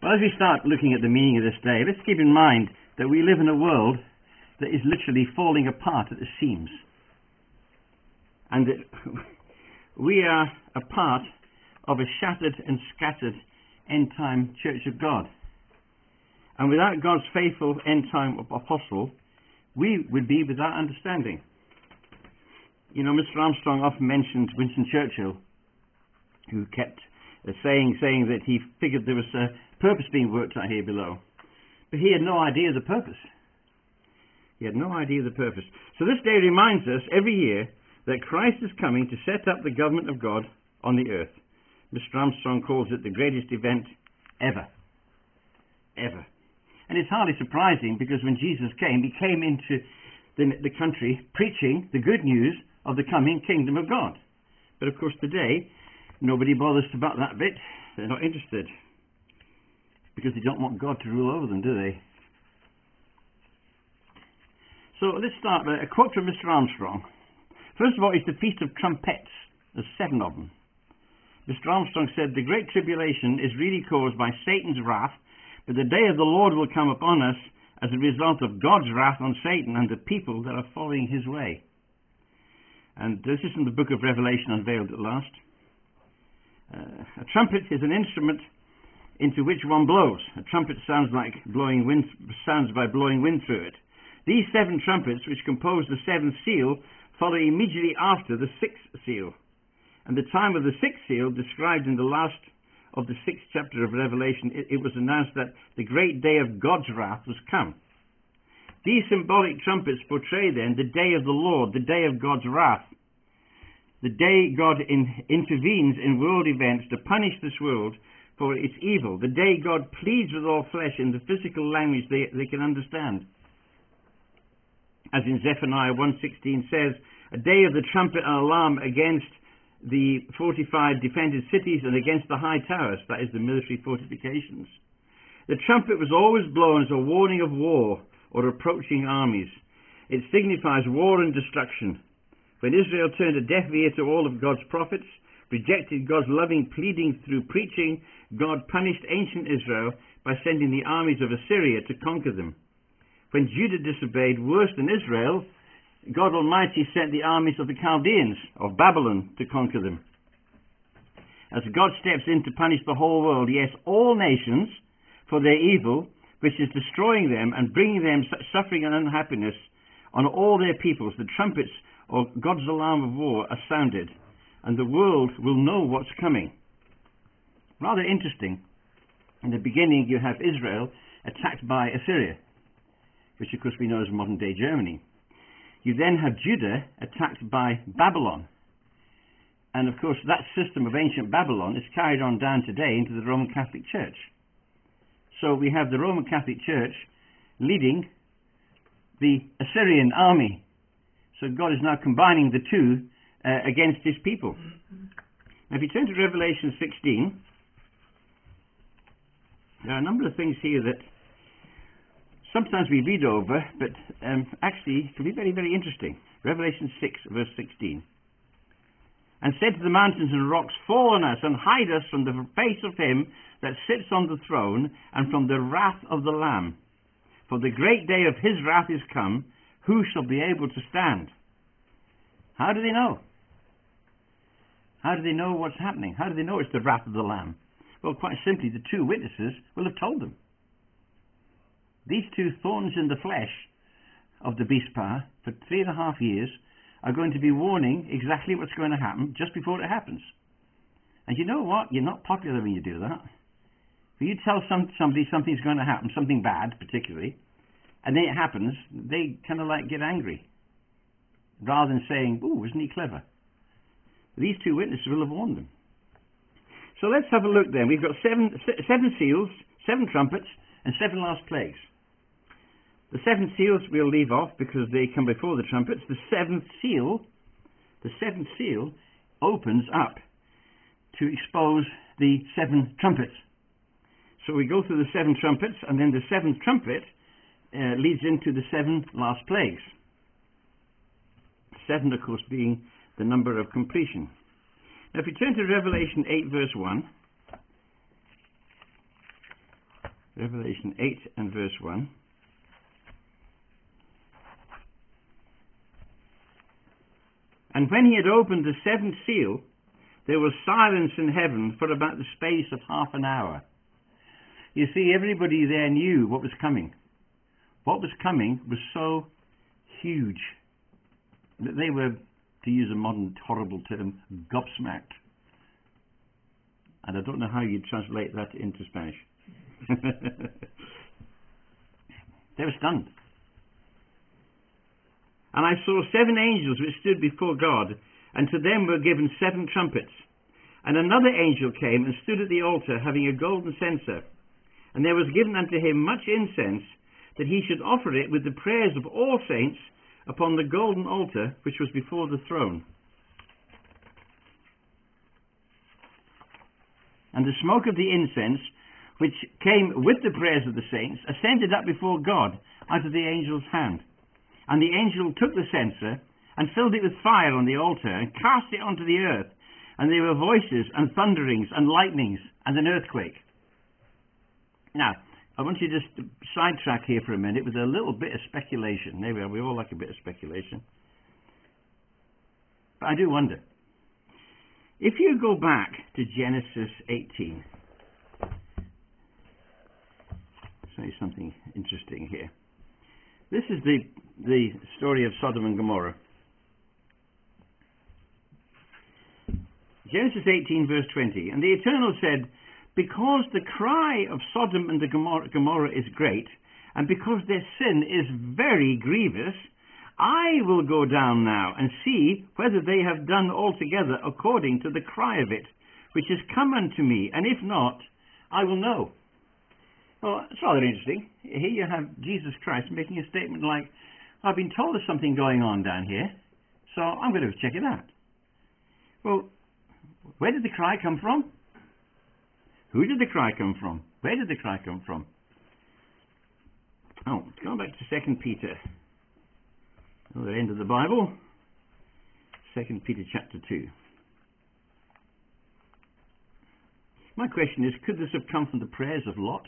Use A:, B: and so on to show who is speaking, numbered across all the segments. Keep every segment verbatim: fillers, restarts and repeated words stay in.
A: Well, as we start looking at the meaning of this day, let's keep in mind that we live in a world that is literally falling apart at the seams. And that we are a part of a shattered and scattered end-time Church of God. And without God's faithful end-time apostle, we would be without understanding. You know, Mister Armstrong often mentioned Winston Churchill, who kept uh, saying saying that he figured there was a purpose being worked out here below. But he had no idea of the purpose. He had no idea of the purpose. So this day reminds us every year that Christ is coming to set up the government of God on the earth. Mister Armstrong calls it the greatest event ever. Ever. And it's hardly surprising, because when Jesus came, he came into the, the country preaching the good news of the coming kingdom of God. But of course today, nobody bothers about that bit. They're not interested, because they don't want God to rule over them, do they? So let's start with a quote from Mister Armstrong. First of all, it's the Feast of Trumpets. There's seven of them. Mister Armstrong said, the Great Tribulation is really caused by Satan's wrath, but the day of the Lord will come upon us as a result of God's wrath on Satan and the people that are following his way. And this is from the book of Revelation, unveiled at last. Uh, a trumpet is an instrument into which one blows. A trumpet sounds like blowing wind, sounds by blowing wind through it. These seven trumpets, which compose the seventh seal, follow immediately after the sixth seal. And the time of the sixth seal, described in the last of the sixth chapter of Revelation, it, it was announced that the great day of God's wrath was come. These symbolic trumpets portray then the day of the Lord, the day of God's wrath, the day God in, intervenes in world events to punish this world for its evil, the day God pleads with all flesh in the physical language they, they can understand. As in Zephaniah one sixteen says, a day of the trumpet and alarm against the fortified defended cities and against the high towers, that is the military fortifications. The trumpet was always blown as a warning of war or approaching armies. It signifies war and destruction. When Israel turned a deaf ear to all of God's prophets, rejected God's loving pleading through preaching, God punished ancient Israel by sending the armies of Assyria to conquer them. When Judah disobeyed worse than Israel, God Almighty sent the armies of the Chaldeans of Babylon to conquer them. As God steps in to punish the whole world, yes, all nations, for their evil, which is destroying them and bringing them such suffering and unhappiness on all their peoples, the trumpets or God's alarm of war are sounded, and the world will know what's coming. Rather interesting. In the beginning you have Israel attacked by Assyria, which of course we know as modern day Germany. You then have Judah attacked by Babylon. And of course that system of ancient Babylon is carried on down today into the Roman Catholic Church. So we have the Roman Catholic Church leading the Assyrian army. So God is now combining the two uh, against his people. Now if you turn to Revelation sixteen, there are a number of things here that sometimes we read over, but um, actually can be very, very interesting. Revelation six, verse sixteen. And said to the mountains and rocks, fall on us and hide us from the face of him that sits on the throne and from the wrath of the Lamb. For the great day of his wrath is come. Who shall be able to stand? How do they know? How do they know what's happening? How do they know it's the wrath of the Lamb? Well, quite simply, the two witnesses will have told them. These two thorns in the flesh of the beast power for three and a half years are going to be warning exactly what's going to happen just before it happens. And you know what? You're not popular when you do that. When you tell some, somebody something's going to happen, something bad particularly, and then it happens, they kind of like get angry, rather than saying, "Ooh, isn't he clever?" These two witnesses will have warned them. So let's have a look then. We've got seven, seven seals, seven trumpets, and seven last plagues. The seven seals we'll leave off because they come before the trumpets. The seventh seal, the seventh seal opens up to expose the seven trumpets. So we go through the seven trumpets, and then the seventh trumpet uh, leads into the seven last plagues. Seven, of course, being the number of completion. Now, if you turn to Revelation eight, verse one, Revelation eight and verse one. And when he had opened the seventh seal, there was silence in heaven for about the space of half an hour. You see, everybody there knew what was coming. What was coming was so huge that they were, to use a modern horrible term, gobsmacked. And I don't know how you translate that into Spanish. They were stunned. And I saw seven angels which stood before God, and to them were given seven trumpets. And another angel came and stood at the altar, having a golden censer. And there was given unto him much incense, that he should offer it with the prayers of all saints upon the golden altar which was before the throne. And the smoke of the incense, which came with the prayers of the saints, ascended up before God out of the angel's hand. And the angel took the censer and filled it with fire on the altar and cast it onto the earth. And there were voices and thunderings and lightnings and an earthquake. Now, I want you to just sidetrack here for a minute with a little bit of speculation. There we are. We all like a bit of speculation. But I do wonder. If you go back to Genesis eighteen, I'll show you something interesting here. This is the, the story of Sodom and Gomorrah. Genesis eighteen verse twenty. And the Eternal said, because the cry of Sodom and the Gomorrah, Gomorrah is great, and because their sin is very grievous, I will go down now and see whether they have done altogether according to the cry of it, which is come unto me, and if not, I will know. Well, it's rather interesting. Here you have Jesus Christ making a statement like, I've been told there's something going on down here, so I'm going to check it out. Well, where did the cry come from? Who did the cry come from? Where did the cry come from? Oh, let's go back to Second Peter. The end of the Bible. Second Peter chapter two. My question is, could this have come from the prayers of Lot?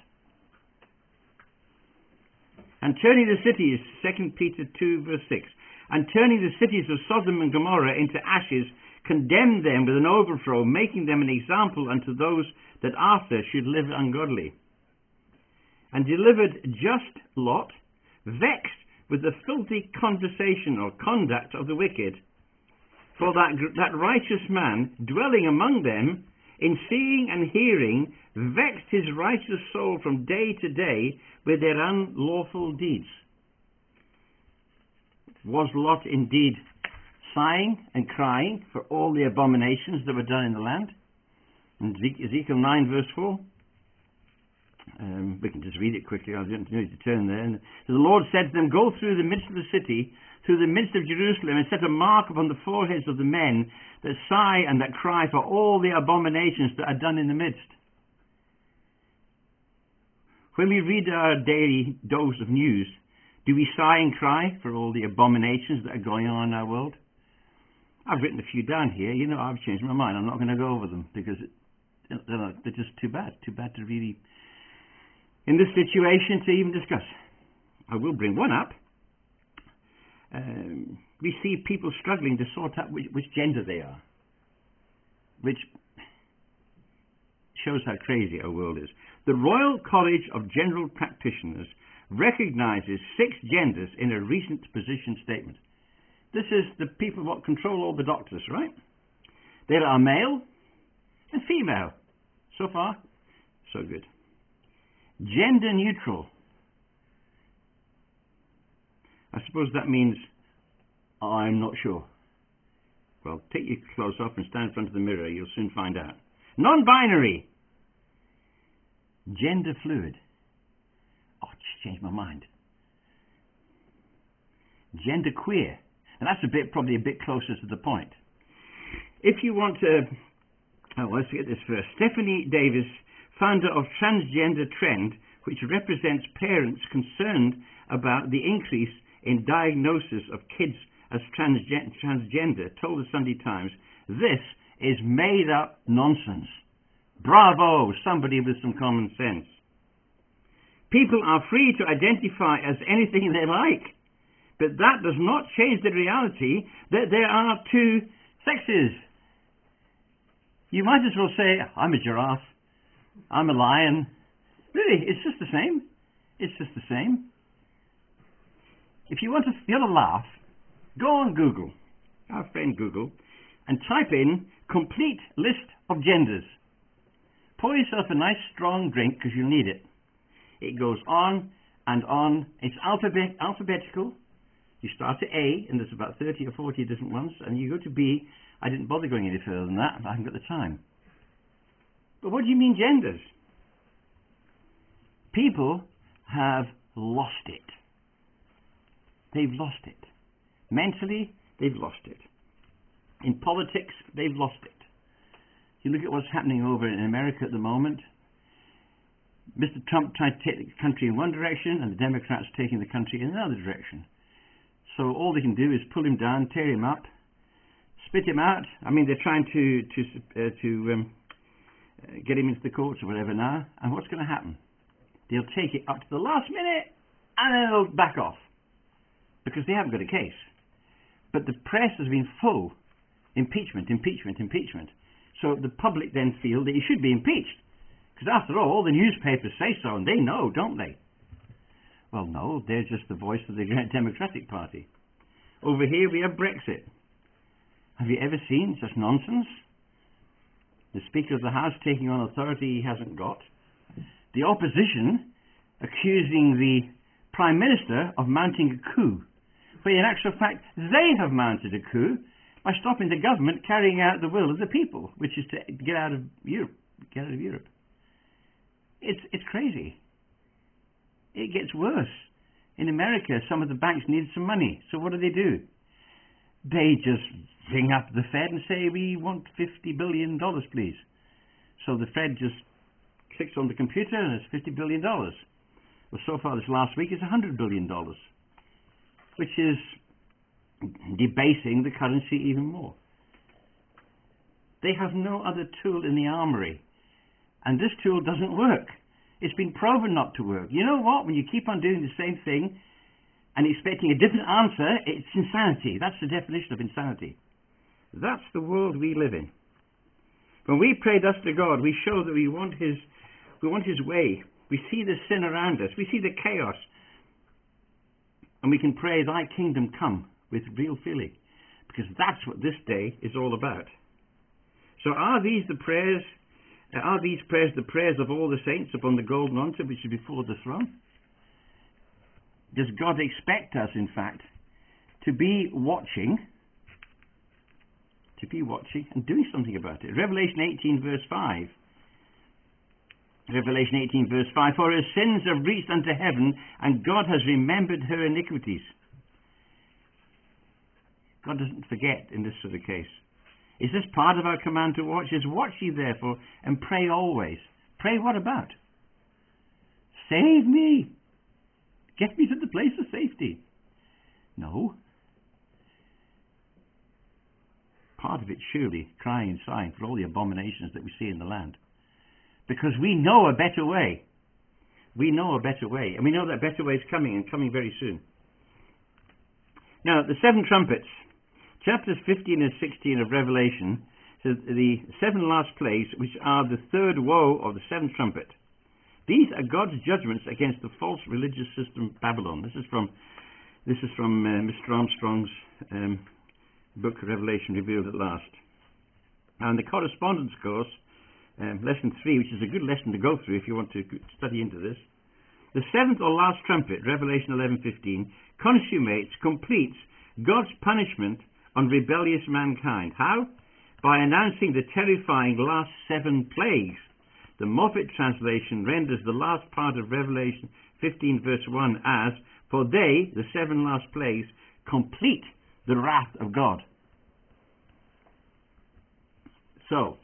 A: And turning the cities, Second Peter two verse six, and turning the cities of Sodom and Gomorrah into ashes, condemned them with an overthrow, making them an example unto those that after should live ungodly. And delivered just Lot, vexed with the filthy conversation or conduct of the wicked. For that, that righteous man, dwelling among them, in seeing and hearing, vexed his righteous soul from day to day with their unlawful deeds. Was Lot indeed sighing and crying for all the abominations that were done in the land? In Ezekiel nine verse four. Um, we can just read it quickly. I don't need to turn there. And the Lord said to them, go through the midst of the city, through the midst of Jerusalem, and set a mark upon the foreheads of the men that sigh and that cry for all the abominations that are done in the midst. When we read our daily dose of news, do we sigh and cry for all the abominations that are going on in our world? I've written a few down here. You know, I've changed my mind. I'm not going to go over them because it, they're just too bad. Too bad to really, in this situation, to even discuss. I will bring one up. Um, we see people struggling to sort out which, which gender they are, which shows how crazy our world is. The Royal College of General Practitioners recognizes six genders in a recent position statement. This is the people what control all the doctors, right? There are male and female. So far, so good. Gender neutral. I suppose that means I'm not sure. Well, take your clothes off and stand in front of the mirror. You'll soon find out. Non-binary. Gender fluid. Oh, just changed my mind. Gender queer. And that's a bit, probably a bit closer to the point. If you want to, oh, let's get this first. Stephanie Davis, founder of Transgender Trend, which represents parents concerned about the increase in diagnosis of kids as transgen- transgender, told the Sunday Times, this is made up nonsense. Bravo, somebody with some common sense. People are free to identify as anything they like, but that does not change the reality that there are two sexes. You might as well say, I'm a giraffe, I'm a lion. Really, it's just the same. It's just the same. If you want to feel a laugh, go on Google, our friend Google, and type in complete list of genders. Pour yourself a nice strong drink because you'll need it. It goes on and on. It's alphabet, alphabetical. You start at A, and there's about thirty or forty different ones, and you go to B. I didn't bother going any further than that. I haven't got the time. But what do you mean genders? People have lost it. They've lost it. Mentally, they've lost it. In politics, they've lost it. You look at what's happening over in America at the moment. Mister Trump tried to take the country in one direction, and the Democrats taking the country in another direction. So all they can do is pull him down, tear him up, spit him out. I mean, they're trying to to uh, to um, uh, get him into the courts or whatever now. And what's going to happen? They'll take it up to the last minute, and then they'll back off because they haven't got a case. But the press has been full. Impeachment, impeachment, impeachment. So the public then feel that he should be impeached. Because after all, the newspapers say so, and they know, don't they? Well, no, they're just the voice of the Democratic Party. Over here we have Brexit. Have you ever seen such nonsense? The Speaker of the House taking on authority he hasn't got. The opposition accusing the Prime Minister of mounting a coup. But in actual fact, they have mounted a coup by stopping the government carrying out the will of the people, which is to get out of Europe. Get out of Europe. It's it's crazy. It gets worse. In America, some of the banks needed some money. So what do they do? They just ring up the Fed and say, we want fifty billion dollars, please. So the Fed just clicks on the computer and it's fifty billion dollars. Well, so far this last week it's one hundred billion dollars, which is debasing the currency even more. They have no other tool in the armory. And this tool doesn't work. It's been proven not to work. You know what? When you keep on doing the same thing and expecting a different answer, it's insanity. That's the definition of insanity. That's the world we live in. When we pray thus to God, we show that we want His, we want His way. We see the sin around us. We see the chaos. And we can pray, Thy kingdom come, with real feeling. Because that's what this day is all about. So are these the prayers... Are these prayers the prayers of all the saints upon the golden altar which is before the throne? Does God expect us, in fact, to be watching, to be watching and doing something about it? Revelation eighteen verse five. Revelation eighteen verse five. For her sins have reached unto heaven, and God has remembered her iniquities. God doesn't forget in this sort of case. Is this part of our command to watch? Is watch ye therefore and pray always. Pray what about? Save me. Get me to the place of safety. No. Part of it surely crying and sighing for all the abominations that we see in the land. Because we know a better way. We know a better way. And we know that better way is coming and coming very soon. Now, the seven trumpets. Chapters fifteen and sixteen of Revelation says the seven last plagues, which are the third woe of the seventh trumpet. These are God's judgments against the false religious system of Babylon. This is from this is from uh, Mister Armstrong's um, book Revelation Revealed at Last. And the correspondence course, um, lesson three, which is a good lesson to go through if you want to study into this. The seventh or last trumpet, Revelation eleven fifteen, consummates, completes God's punishment on rebellious mankind. How? By announcing the terrifying last seven plagues. The Moffat translation renders the last part of Revelation fifteen verse one as, for they, the seven last plagues, complete the wrath of God. So,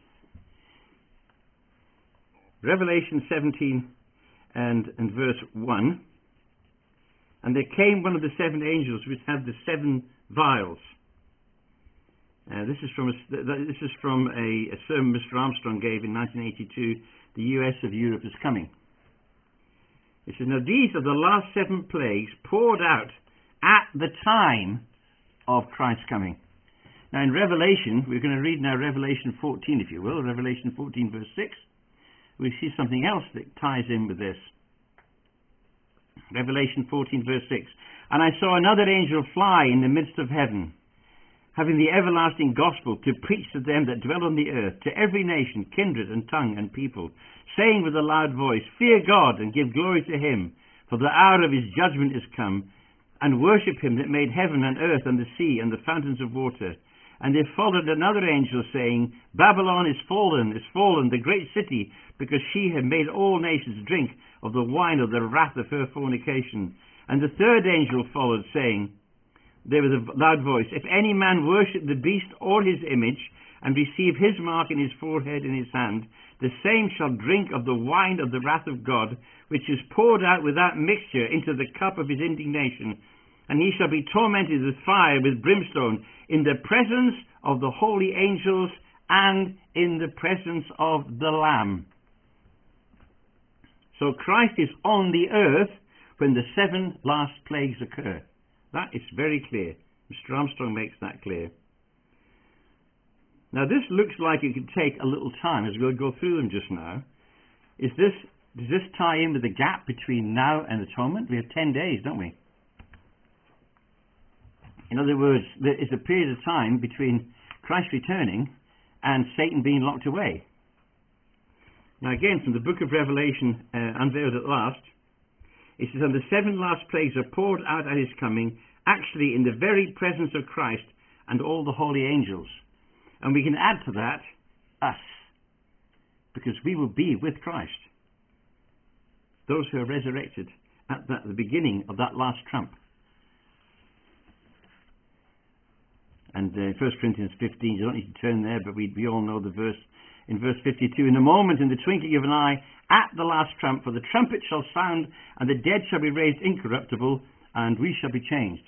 A: Revelation seventeen and, and verse one, and there came one of the seven angels which had the seven vials. Uh, this is from a, this is from a, a sermon Mister Armstrong gave in nineteen eighty-two. The U S of Europe is coming. It says, now these are the last seven plagues poured out at the time of Christ's coming. Now in Revelation, we're going to read now Revelation fourteen, if you will, Revelation fourteen verse six. We see something else that ties in with this. Revelation fourteen verse six. And I saw another angel fly in the midst of heaven, having the everlasting gospel to preach to them that dwell on the earth, to every nation, kindred and tongue and people, saying with a loud voice, fear God and give glory to him, for the hour of his judgment is come, and worship him that made heaven and earth and the sea and the fountains of water. And there followed another angel saying, Babylon is fallen, is fallen, the great city, because she had made all nations drink of the wine of the wrath of her fornication. And the third angel followed, saying, there was a loud voice, if any man worship the beast or his image, and receive his mark in his forehead and his hand, the same shall drink of the wine of the wrath of God, which is poured out without mixture into the cup of his indignation. And he shall be tormented with fire, with brimstone, in the presence of the holy angels and in the presence of the Lamb. So Christ is on the earth when the seven last plagues occur. That is very clear. Mister Armstrong makes that clear. Now this looks like it could take a little time as we'll go through them just now. Is this, does this tie in with the gap between now and atonement? We have ten days, don't we? In other words, there is a period of time between Christ returning and Satan being locked away. Now again, from the book of Revelation, uh, unveiled at last, it says, and the seven last plagues are poured out at his coming, actually in the very presence of Christ and all the holy angels. And we can add to that, us, because we will be with Christ. Those who are resurrected at that, the beginning of that last trump. And uh, First Corinthians fifteen, you don't need to turn there, but we, we all know the verse. In verse fifty-two, in a moment, in the twinkling of an eye, at the last trump, for the trumpet shall sound, and the dead shall be raised incorruptible, and we shall be changed.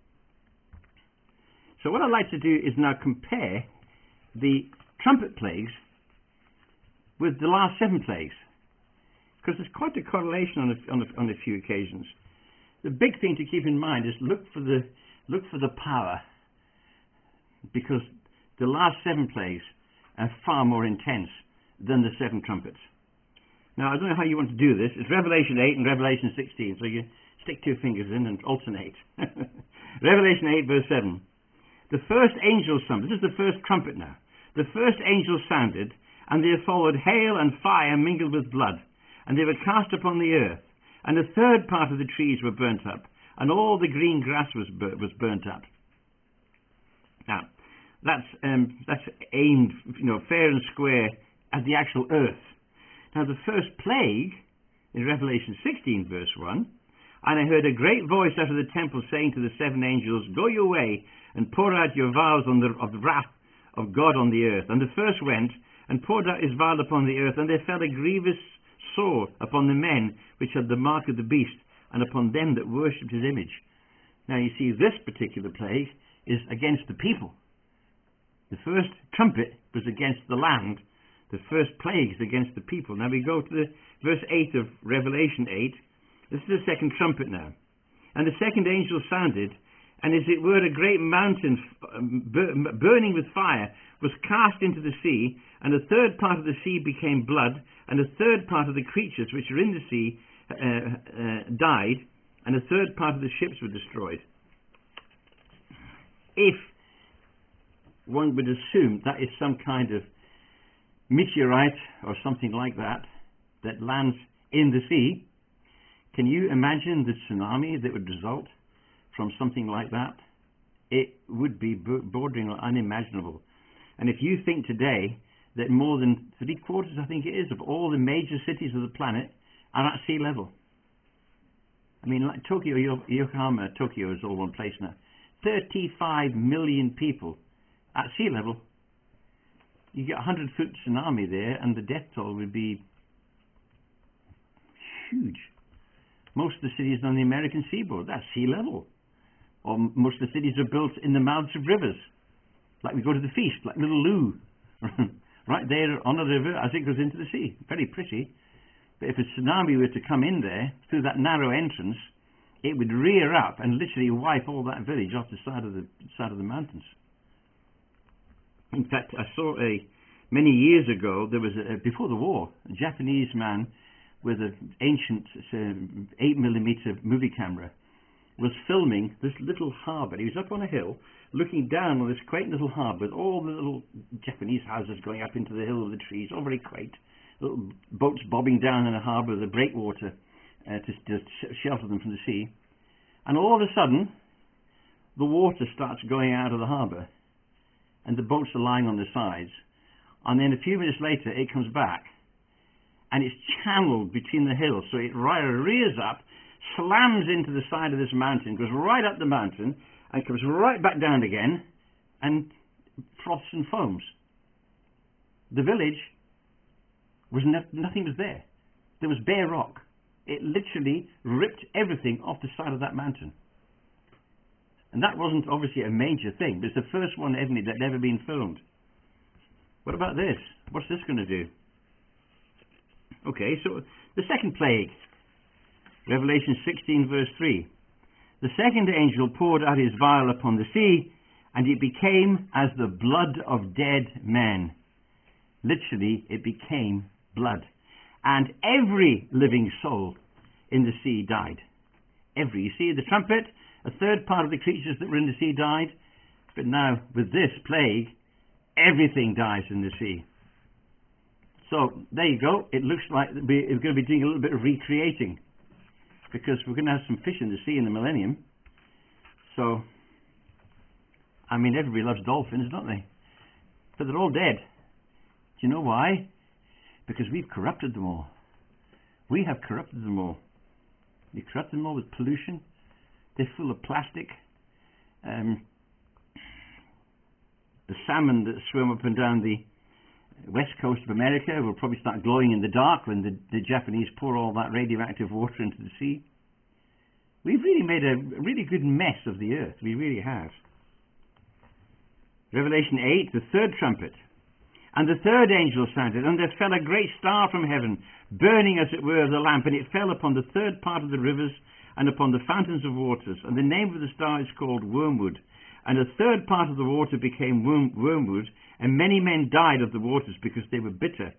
A: So what I'd like to do is now compare the trumpet plagues with the last seven plagues, because there's quite a correlation on a, on a, on a few occasions. The big thing to keep in mind is look for the look for the power, because the last seven plagues are far more intense than the seven trumpets. Now, I don't know how you want to do this. It's Revelation eight and Revelation sixteen, so you stick two fingers in and alternate. Revelation eight, verse seven. The first angel sounded. This is the first trumpet now. The first angel sounded, and there followed hail and fire mingled with blood, and they were cast upon the earth. And a third part of the trees were burnt up, and all the green grass was bur- was burnt up. Now, that's um, that's aimed, you know, fair and square at the actual earth. Now, the first plague in Revelation sixteen, verse one, and I heard a great voice out of the temple saying to the seven angels, go your way and pour out your vials on the, of the wrath of God on the earth. And the first went and poured out his vial upon the earth, and there fell a grievous sore upon the men which had the mark of the beast, and upon them that worshipped his image. Now you see, this particular plague is against the people. The first trumpet was against the land. The first plague is against the people. Now we go to the verse eight of Revelation eight. This is the second trumpet now. And the second angel sounded, and as it were a great mountain burning with fire was cast into the sea, and a third part of the sea became blood, and a third part of the creatures which are in the sea uh, uh, died, and a third part of the ships were destroyed. If one would assume that is some kind of meteorite or something like that that lands in the sea, can you imagine the tsunami that would result from something like that? It would be bordering on unimaginable. And if you think today that more than three quarters, I think it is, of all the major cities of the planet are at sea level. I mean, like Tokyo, Yokohama, Tokyo is all one place now. thirty-five million people at sea level. You get a hundred foot tsunami there, and the death toll would be huge. Most of the cities on the American seaboard, that's sea level. Or most of the cities are built in the mouths of rivers. Like we go to the feast, like Little Lou. Right there on the river as it goes into the sea. Very pretty. But if a tsunami were to come in there through that narrow entrance, it would rear up and literally wipe all that village off the side of the side of the mountains. In fact, I saw a many years ago, there was a, before the war, a Japanese man with an ancient uh, eight millimeter movie camera was filming this little harbour. He was up on a hill looking down on this quaint little harbour with all the little Japanese houses going up into the hill of the trees, all very quaint. Little boats bobbing down in a harbour with a breakwater uh, to, to shelter them from the sea. And all of a sudden, the water starts going out of the harbour and the boats are lying on the sides. And then a few minutes later, it comes back and it's channeled between the hills. So it rears up, slams into the side of this mountain, goes right up the mountain and comes right back down again and froths and foams. The village was no- nothing was there. There was bare rock. It literally ripped everything off the side of that mountain. And that wasn't obviously a major thing, but it's the first one ever that had ever been filmed. What about this? What's this going to do? Okay, so the second plague, Revelation sixteen verse three. The second angel poured out his vial upon the sea, and it became as the blood of dead men. Literally, it became blood. And every living soul in the sea died. Every. You see, the trumpet, a third part of the creatures that were in the sea died. But now, with this plague, everything dies in the sea. So, there you go. It looks like we're going to be doing a little bit of recreating, because we're going to have some fish in the sea in the millennium. So, I mean, everybody loves dolphins, don't they? But they're all dead. Do you know why? Because we've corrupted them all. We have corrupted them all. We corrupted them all with pollution. They're full of plastic. Um, the salmon that swim up and down the west coast of America will probably start glowing in the dark when the, the Japanese pour all that radioactive water into the sea. We've really made a really good mess of the earth. We really have. Revelation eight, the third trumpet. And the third angel sounded, and there fell a great star from heaven, burning as it were the lamp, and it fell upon the third part of the rivers and upon the fountains of waters. And the name of the star is called Wormwood. And a third part of the water became worm, wormwood, and many men died of the waters because they were bitter.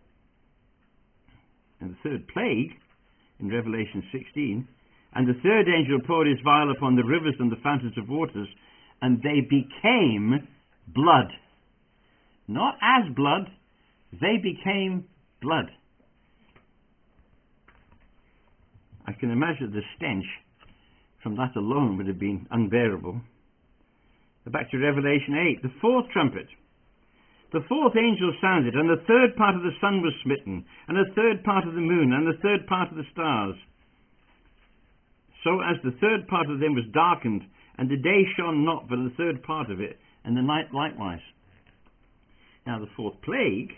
A: And the third plague, in Revelation sixteen, and the third angel poured his vial upon the rivers and the fountains of waters, and they became blood. Not as blood, they became blood. I can imagine the stench from that alone would have been unbearable. Back to Revelation eight, the fourth trumpet. The fourth angel sounded, and the third part of the sun was smitten, and the third part of the moon, and the third part of the stars. So as the third part of them was darkened, and the day shone not for the third part of it, and the night likewise. Now the fourth plague,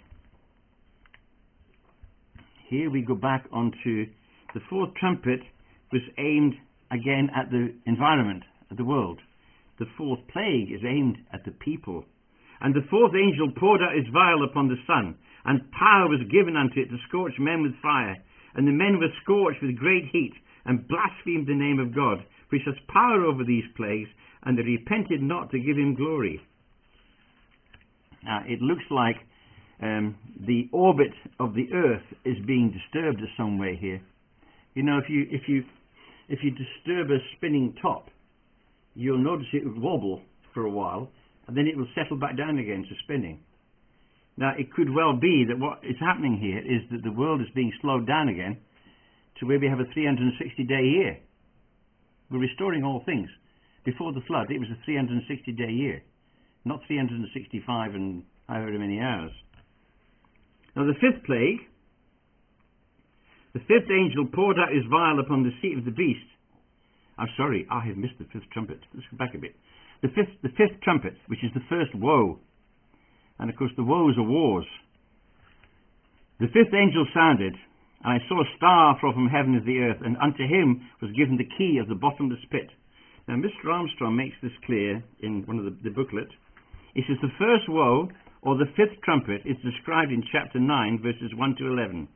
A: here we go back onto the fourth trumpet was aimed again at the environment, at the world. The fourth plague is aimed at the people. And the fourth angel poured out his vial upon the sun, and power was given unto it to scorch men with fire. And the men were scorched with great heat, and blasphemed the name of God, which has power over these plagues, and they repented not to give him glory. Now, it looks like um, the orbit of the earth is being disturbed in some way here. You know, if you if you if you disturb a spinning top, you'll notice it will wobble for a while, and then it will settle back down again to spinning. Now, it could well be that what is happening here is that the world is being slowed down again to where we have a three hundred sixty day year. We're restoring all things. Before the flood, it was a three hundred sixty day year, not three hundred sixty-five and however many hours. Now, the fifth plague, the fifth angel poured out his vial upon the seat of the beast. I'm sorry, I have missed the fifth trumpet. Let's go back a bit. The fifth, the fifth trumpet, which is the first woe. And of course the woes are wars. The fifth angel sounded, and I saw a star fall from heaven as the earth, and unto him was given the key of the bottomless pit. Now Mister Armstrong makes this clear in one of the, the booklet. He says the first woe, or the fifth trumpet, is described in chapter nine, verses one to eleven.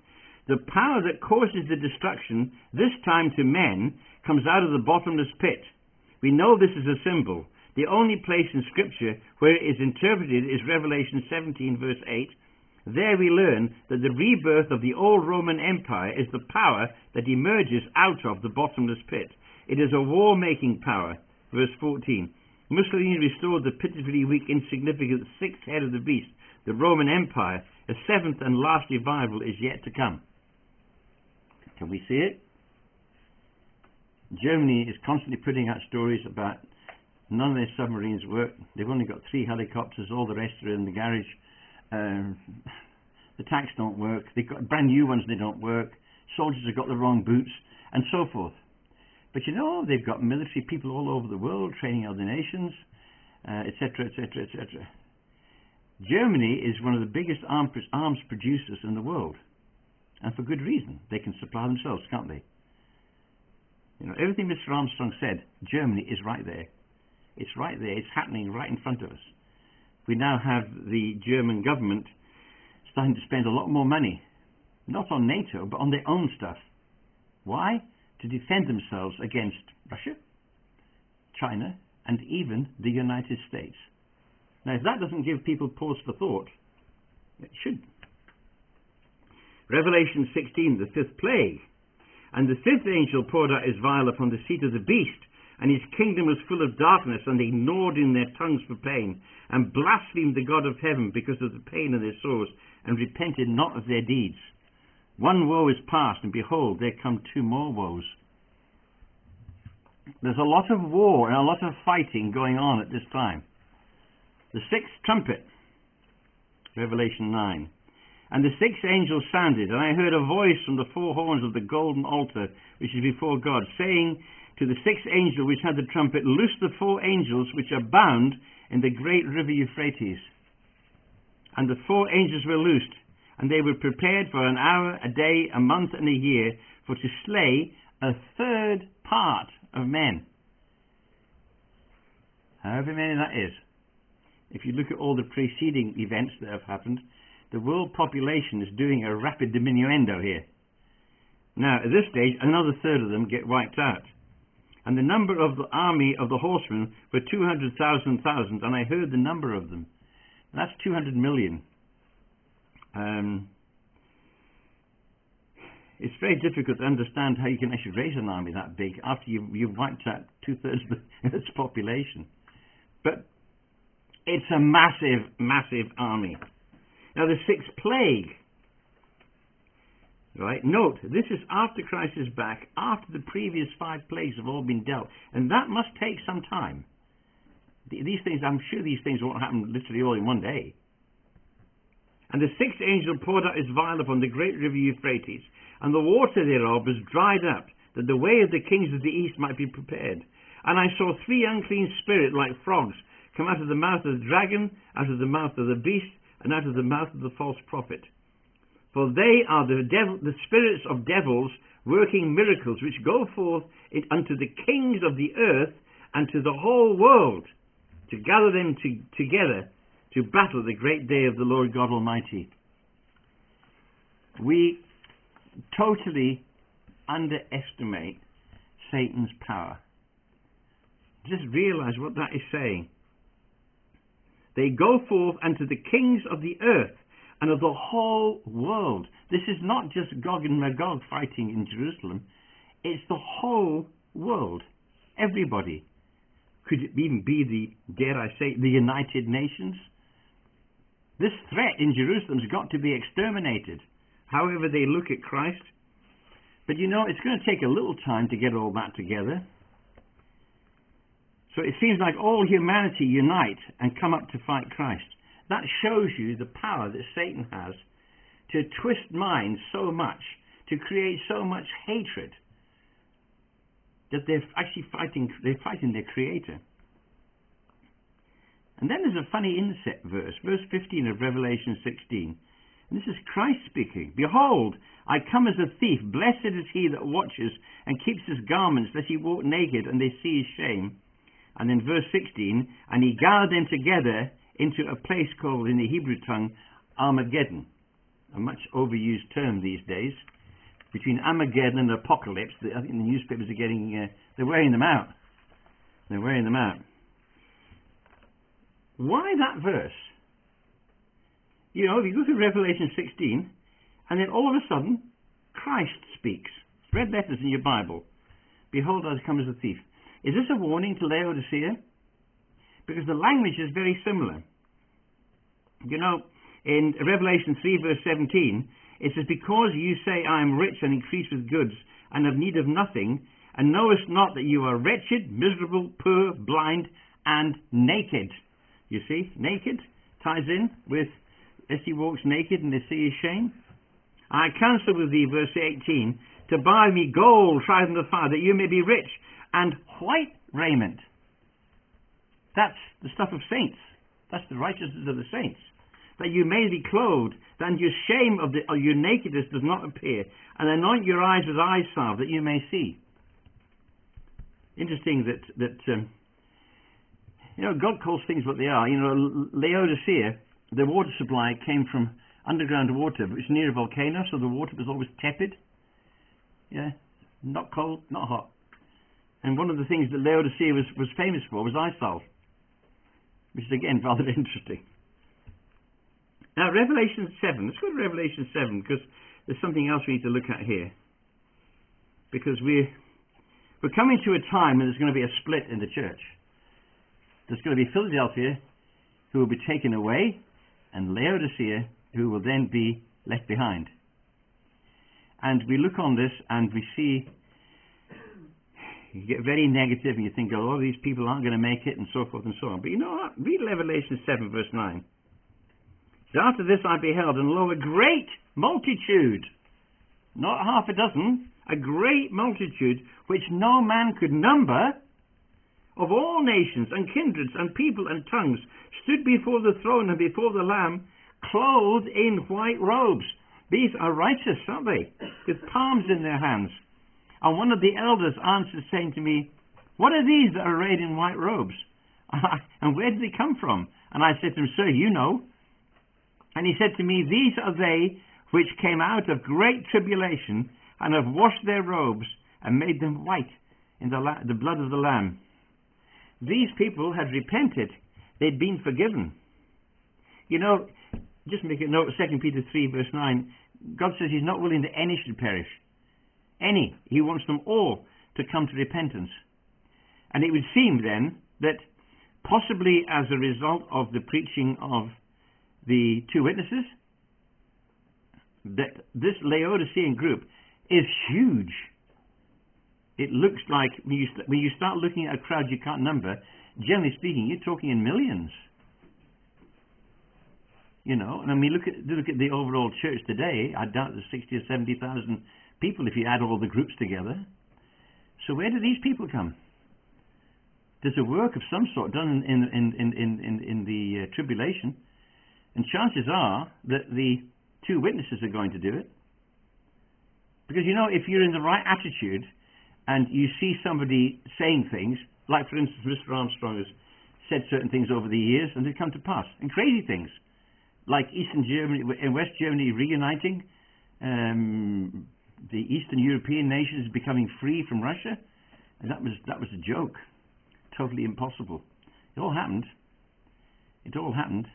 A: The power that causes the destruction, this time to men, comes out of the bottomless pit. We know this is a symbol. The only place in Scripture where it is interpreted is Revelation seventeen, verse eight. There we learn that the rebirth of the old Roman Empire is the power that emerges out of the bottomless pit. It is a war-making power. Verse fourteen. Mussolini restored the pitifully weak, insignificant sixth head of the beast, the Roman Empire. A seventh and last revival is yet to come. Can we see it? Germany is constantly putting out stories about none of their submarines work. They've only got three helicopters. All the rest are in the garage. Um, the tanks don't work. They've got brand new ones. They don't work. Soldiers have got the wrong boots, and so forth. But you know, they've got military people all over the world training other nations, et cetera, et cetera, et cetera. Germany is one of the biggest arms producers in the world, and for good reason. They can supply themselves, can't they? You know, everything Mister Armstrong said, Germany is right there. It's right there. It's happening right in front of us. We now have the German government starting to spend a lot more money, not on NATO, but on their own stuff. Why? To defend themselves against Russia, China, and even the United States. Now, if that doesn't give people pause for thought, it should. Revelation sixteen, the fifth plague. And the fifth angel poured out his vial upon the seat of the beast, and his kingdom was full of darkness, and they gnawed in their tongues for pain, and blasphemed the God of heaven because of the pain of their sores, and repented not of their deeds. One woe is past, and behold, there come two more woes. There's a lot of war and a lot of fighting going on at this time. The sixth trumpet, Revelation nine. And the sixth angel sounded, and I heard a voice from the four horns of the golden altar, which is before God, saying to the sixth angel which had the trumpet, loose the four angels which are bound in the great river Euphrates. And the four angels were loosed, and they were prepared for an hour, a day, a month, and a year, for to slay a third part of men. However many that is. If you look at all the preceding events that have happened, the world population is doing a rapid diminuendo here. Now, at this stage, another third of them get wiped out. And the number of the army of the horsemen were two hundred thousand thousand, and I heard the number of them. That's two hundred million. Um, it's very difficult to understand how you can actually raise an army that big after you've, you've wiped out two-thirds of its population. But it's a massive, massive army. Now, the sixth plague, right? Note, this is after Christ is back, after the previous five plagues have all been dealt. And that must take some time. These things, I'm sure these things won't happen literally all in one day. And the sixth angel poured out his vial upon the great river Euphrates, and the water thereof was dried up, that the way of the kings of the east might be prepared. And I saw three unclean spirits like frogs come out of the mouth of the dragon, out of the mouth of the beast, and out of the mouth of the false prophet. For they are the, devil, the spirits of devils working miracles, which go forth it, unto the kings of the earth and to the whole world, to gather them to, together to battle the great day of the Lord God Almighty. We totally underestimate Satan's power. Just realize what that is saying. They go forth unto the kings of the earth and of the whole world. This is not just Gog and Magog fighting in Jerusalem. It's the whole world. Everybody. Could it even be the, dare I say, the United Nations? This threat in Jerusalem's got to be exterminated, however they look at Christ. But you know, it's going to take a little time to get all that together. So it seems like all humanity unite and come up to fight Christ. That shows you the power that Satan has to twist minds so much, to create so much hatred, that they're actually fighting, they're fighting their Creator. And then there's a funny inset verse, verse fifteen of Revelation sixteen. And this is Christ speaking. Behold, I come as a thief. Blessed is he that watches and keeps his garments, lest he walk naked and they see his shame. And then verse sixteen, and he gathered them together into a place called in the Hebrew tongue Armageddon. a much overused term these days. Between Armageddon and Apocalypse, the, I think the newspapers are getting, uh, they're wearing them out. They're wearing them out. Why that verse? You know, if you go through Revelation sixteen, and then all of a sudden, Christ speaks. It's red letters in your Bible. Behold, I come as a thief. Is this a warning to Laodicea? Because the language is very similar. You know, in Revelation three verse seventeen, it says, because you say, I am rich and increase with goods, and have need of nothing, and knowest not that you are wretched, miserable, poor, blind, and naked. You see, naked ties in with, as he walks naked and they see his shame. I counsel with thee, verse eighteen, to buy me gold tried in the fire, that you may be rich, and white raiment. That's the stuff of saints. That's the righteousness of the saints. That you may be clothed, that your shame of, the, of your nakedness does not appear, and anoint your eyes with eye salve, that you may see. Interesting that, that um, you know, God calls things what they are. You know, Laodicea, the water supply came from underground water, but it's near a volcano, so the water was always tepid. Yeah, not cold, not hot. And one of the things that Laodicea was, was famous for was eye salve, which is again rather interesting. Now, Revelation seven, let's go to Revelation seven, because there's something else we need to look at here. Because we're, we're coming to a time when there's going to be a split in the church. There's going to be Philadelphia, who will be taken away, and Laodicea, who will then be left behind. And we look on this and we see, you get very negative and you think, oh, these people aren't going to make it, and so forth and so on. But you know what? Read Revelation seven, verse nine. So after this I beheld, and lo, a great multitude, not half a dozen, a great multitude, which no man could number, of all nations and kindreds and people and tongues, stood before the throne and before the Lamb, clothed in white robes. These are righteous, aren't they? With palms in their hands. And one of the elders answered, saying to me, what are these that are arrayed in white robes? And where did they come from? And I said to him, sir, you know. And he said to me, these are they which came out of great tribulation, and have washed their robes, and made them white in the, la- the blood of the Lamb. These people had repented. They'd been forgiven. You know, just make a note, Second Peter three, verse nine, God says he's not willing that any should perish. Any. He wants them all to come to repentance. And it would seem then that possibly as a result of the preaching of the two witnesses, that this Laodicean group is huge. It looks like, when you, st- when you start looking at a crowd you can't number, generally speaking, you're talking in millions. You know, and when we look at, look at the overall church today, I doubt there's sixty or seventy thousand people if you add all the groups together. So where do these people come? There's a work of some sort done in, in, in, in, in, in the uh, tribulation, and chances are that the two witnesses are going to do it. Because, you know, if you're in the right attitude and you see somebody saying things, like, for instance, Mister Armstrong has said certain things over the years and they come to pass, and crazy things, like Eastern Germany and West Germany reuniting, um, the Eastern European nations becoming free from Russia, and that was that was a joke, totally impossible. It all happened. It all happened.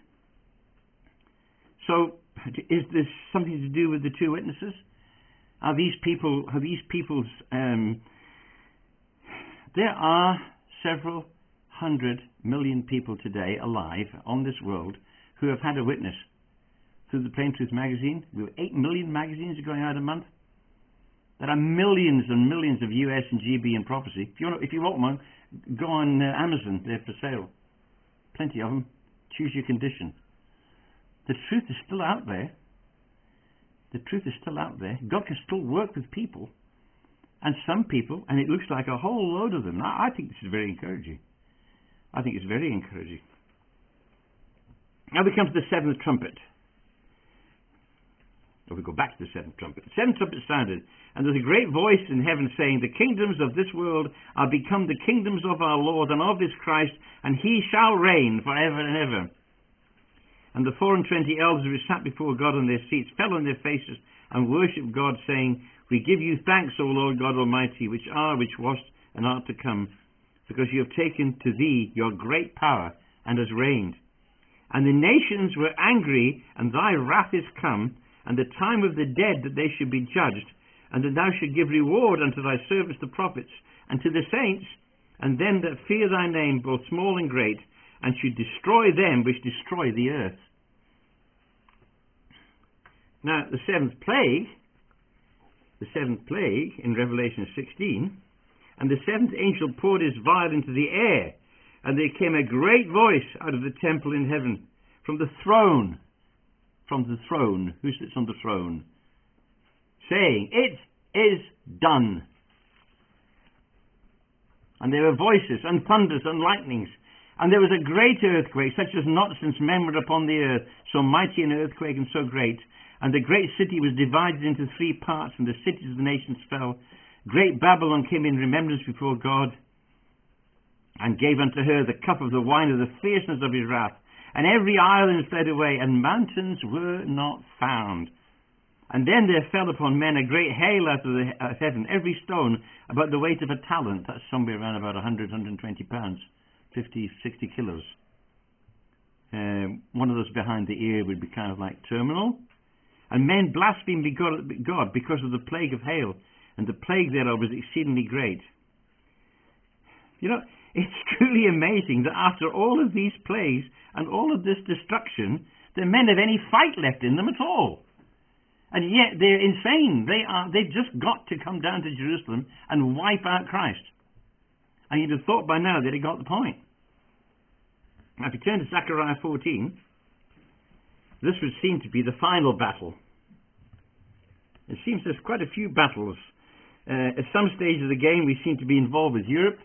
A: So, is this something to do with the two witnesses? Are these people? Are these people's? Um, there are several hundred million people today alive on this world who have had a witness through the Plain Truth magazine. We have eight million magazines going out a month. There are millions and millions of U S and G B and prophecy. If you want, if you want one, go on uh, Amazon. They're for sale. Plenty of them. Choose your condition. The truth is still out there. The truth is still out there. God can still work with people, and some people, and it looks like a whole load of them. I, I think this is very encouraging. I think it's very encouraging. Now we come to the seventh trumpet. Or we go back to the seventh trumpet. The seventh trumpet sounded, and there was a great voice in heaven saying, the kingdoms of this world are become the kingdoms of our Lord and of his Christ, and he shall reign forever and ever. And the four and twenty elders who sat before God on their seats fell on their faces and worshipped God, saying, We give you thanks, O Lord God Almighty, which are, which was, and are to come, because you have taken to thee your great power, and has reigned. And the nations were angry, and thy wrath is come, and the time of the dead that they should be judged, and that thou should give reward unto thy servants the prophets, and to the saints, and them that fear thy name, both small and great, and should destroy them which destroy the earth. Now, the seventh plague, the seventh plague in Revelation sixteen, and the seventh angel poured his vial into the air, and there came a great voice out of the temple in heaven, from the throne, from the throne, who sits on the throne, saying, It is done. And there were voices, and thunders, and lightnings, and there was a great earthquake, such as not since men were upon the earth, so mighty an earthquake and so great. And the great city was divided into three parts, and the cities of the nations fell. Great Babylon came in remembrance before God, and gave unto her the cup of the wine of the fierceness of his wrath. And every island fled away, and mountains were not found. And then there fell upon men a great hail out of the uh, heaven, every stone about the weight of a talent. That's somewhere around about one hundred, one hundred twenty pounds, fifty, sixty kilos. Um, one of those behind the ear would be kind of like terminal. And men blasphemed God because of the plague of hail, and the plague thereof was exceedingly great. You know, it's truly amazing that after all of these plagues and all of this destruction, the men have any fight left in them at all. And yet they're insane. They are, they've just got to come down to Jerusalem and wipe out Christ. And you'd have thought by now they'd have got the point. Now if you turn to Zechariah fourteen, this would seem to be the final battle. It seems there's quite a few battles. Uh, at some stage of the game we seem to be involved with Europe,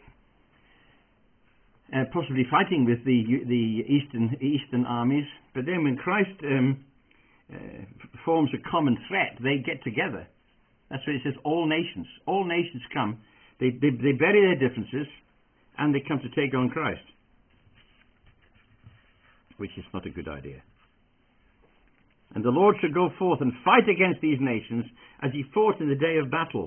A: uh, possibly fighting with the the Eastern Eastern armies. But then when Christ um, uh, forms a common threat, they get together. That's why it says all nations. All nations come. They, they, they bury their differences, and they come to take on Christ, which is not a good idea. And the Lord shall go forth and fight against these nations as he fought in the day of battle.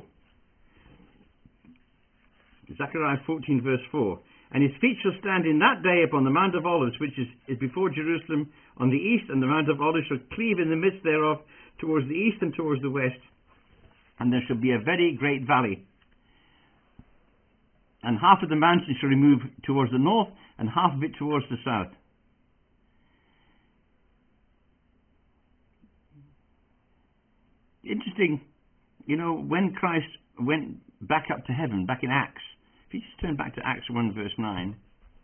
A: Zechariah fourteen verse four. And his feet shall stand in that day upon the Mount of Olives, which is, is before Jerusalem on the east, and the Mount of Olives shall cleave in the midst thereof towards the east and towards the west. And there shall be a very great valley. And half of the mountain shall remove towards the north, and half of it towards the south. Interesting, you know, when Christ went back up to heaven, back in Acts, if you just turn back to Acts one verse nine,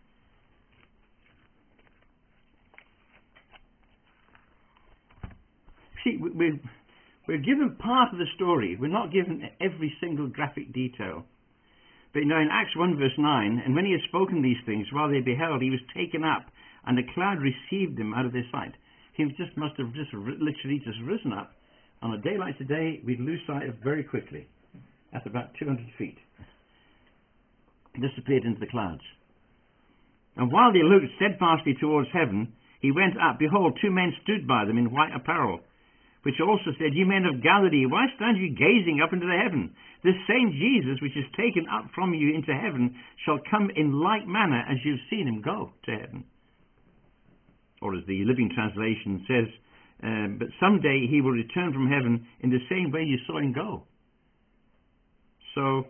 A: see, we're, we're given part of the story, we're not given every single graphic detail. But you know, in Acts one verse nine, and when he had spoken these things, while they beheld, he was taken up, and a cloud received him out of their sight. He just must have just literally just risen up. On a day like today, we'd lose sight of very quickly, at about two hundred feet. Disappeared into the clouds. And while they looked steadfastly towards heaven, he went up. Behold, two men stood by them in white apparel, which also said, Ye men of Galilee, why stand ye gazing up into the heaven? This same Jesus, which is taken up from you into heaven, shall come in like manner as you've seen him go to heaven. Or as the Living Translation says, Um, but someday he will return from heaven in the same way you saw him go. So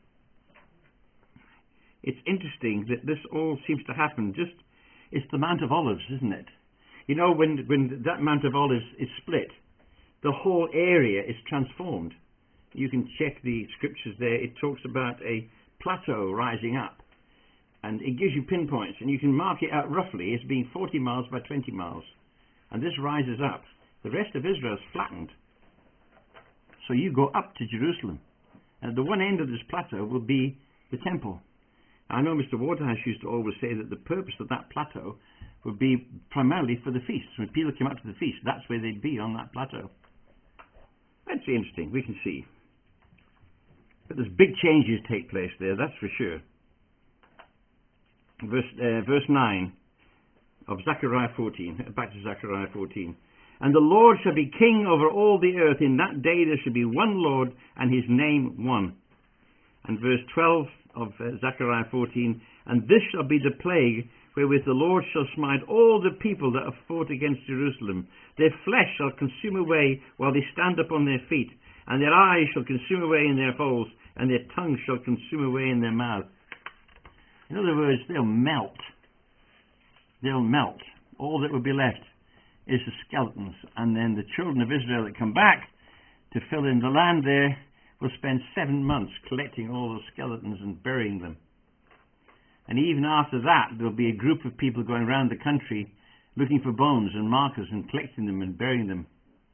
A: it's interesting that this all seems to happen. Just it's the Mount of Olives, isn't it? You know, when when that Mount of Olives is split, the whole area is transformed. You can check the scriptures there. It talks about a plateau rising up, and it gives you pinpoints, and you can mark it out roughly as being forty miles by twenty miles. And this rises up. The rest of Israel is flattened. So you go up to Jerusalem. And at the one end of this plateau will be the temple. I know Mister Waterhouse used to always say that the purpose of that plateau would be primarily for the feasts. When people come up to the feast, that's where they'd be, on that plateau. That's interesting. We can see. But there's big changes take place there, that's for sure. Verse, uh, verse nine. of Zechariah fourteen. Back to Zechariah fourteen. And the Lord shall be king over all the earth. In that day there shall be one Lord, and his name one. And verse twelve of uh, Zechariah fourteen. And this shall be the plague wherewith the Lord shall smite all the people that have fought against Jerusalem. Their flesh shall consume away while they stand upon their feet, and their eyes shall consume away in their holes, and their tongue shall consume away in their mouth. In other words, they'll melt. They'll melt. All that will be left is the skeletons, and then the children of Israel that come back to fill in the land there will spend seven months collecting all the skeletons and burying them. And even after that, there'll be a group of people going around the country looking for bones and markers and collecting them and burying them.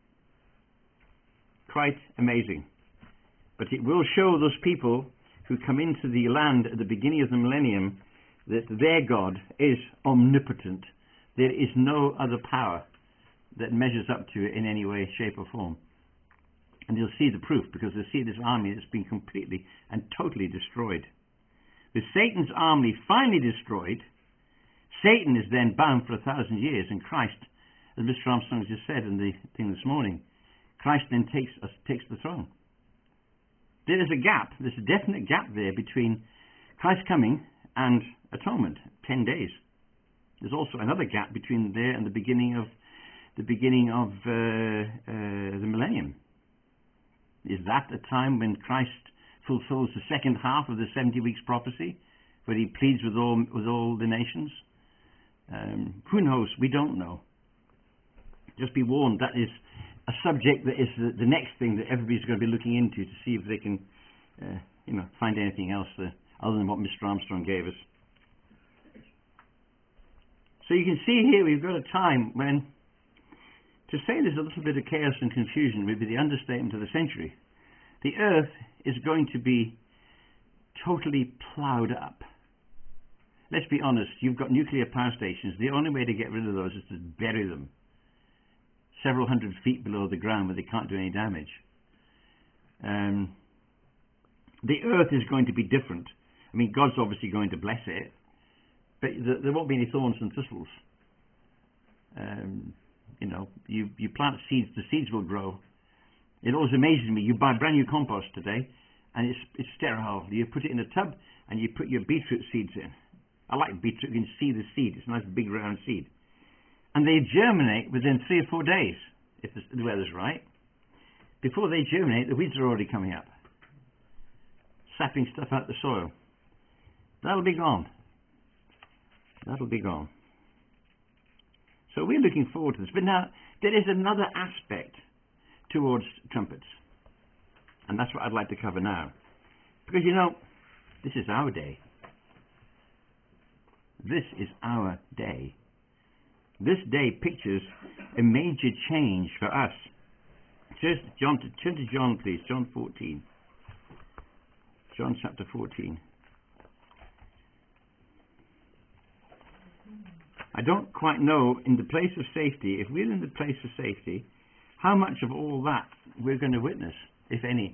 A: Quite amazing. But it will show those people who come into the land at the beginning of the millennium that their God is omnipotent. There is no other power that measures up to it in any way, shape or form. And you'll see the proof, because they'll see this army that's been completely and totally destroyed. With Satan's army finally destroyed, Satan is then bound for a thousand years, and Christ, as Mister Armstrong just said in the thing this morning, Christ then takes us, takes the throne. There is a gap, there's a definite gap there between Christ coming and atonement, ten days. There's also another gap between there and the beginning of the beginning of uh, uh, the millennium. Is that a time when Christ fulfills the second half of the seventy weeks prophecy, where he pleads with all with all the nations? Um, who knows? We don't know. Just be warned, that is a subject that is the, the next thing that everybody's going to be looking into to see if they can, uh, you know, find anything else uh, other than what Mister Armstrong gave us. So you can see here we've got a time when, to say there's a little bit of chaos and confusion would be the understatement of the century. The earth is going to be totally ploughed up. Let's be honest, you've got nuclear power stations. The only way to get rid of those is to bury them several hundred feet below the ground where they can't do any damage. Um, the earth is going to be different. I mean, God's obviously going to bless it, but th- there won't be any thorns and thistles. Um, you know, you, you plant seeds, the seeds will grow. It always amazes me, you buy brand new compost today, and it's, it's sterile. You put it in a tub, and you put your beetroot seeds in. I like beetroot, you can see the seed. It's a nice big round seed. And they germinate within three or four days, if the weather's right. Before they germinate, the weeds are already coming up, sapping stuff out the soil. That'll be gone. That'll be gone. So we're looking forward to this. But now, there is another aspect towards trumpets. And that's what I'd like to cover now. Because, you know, this is our day. This is our day. This day pictures a major change for us. Just John, turn to John, please. John fourteen. John chapter fourteen. I don't quite know, in the place of safety, if we're in the place of safety, how much of all that we're going to witness, if any.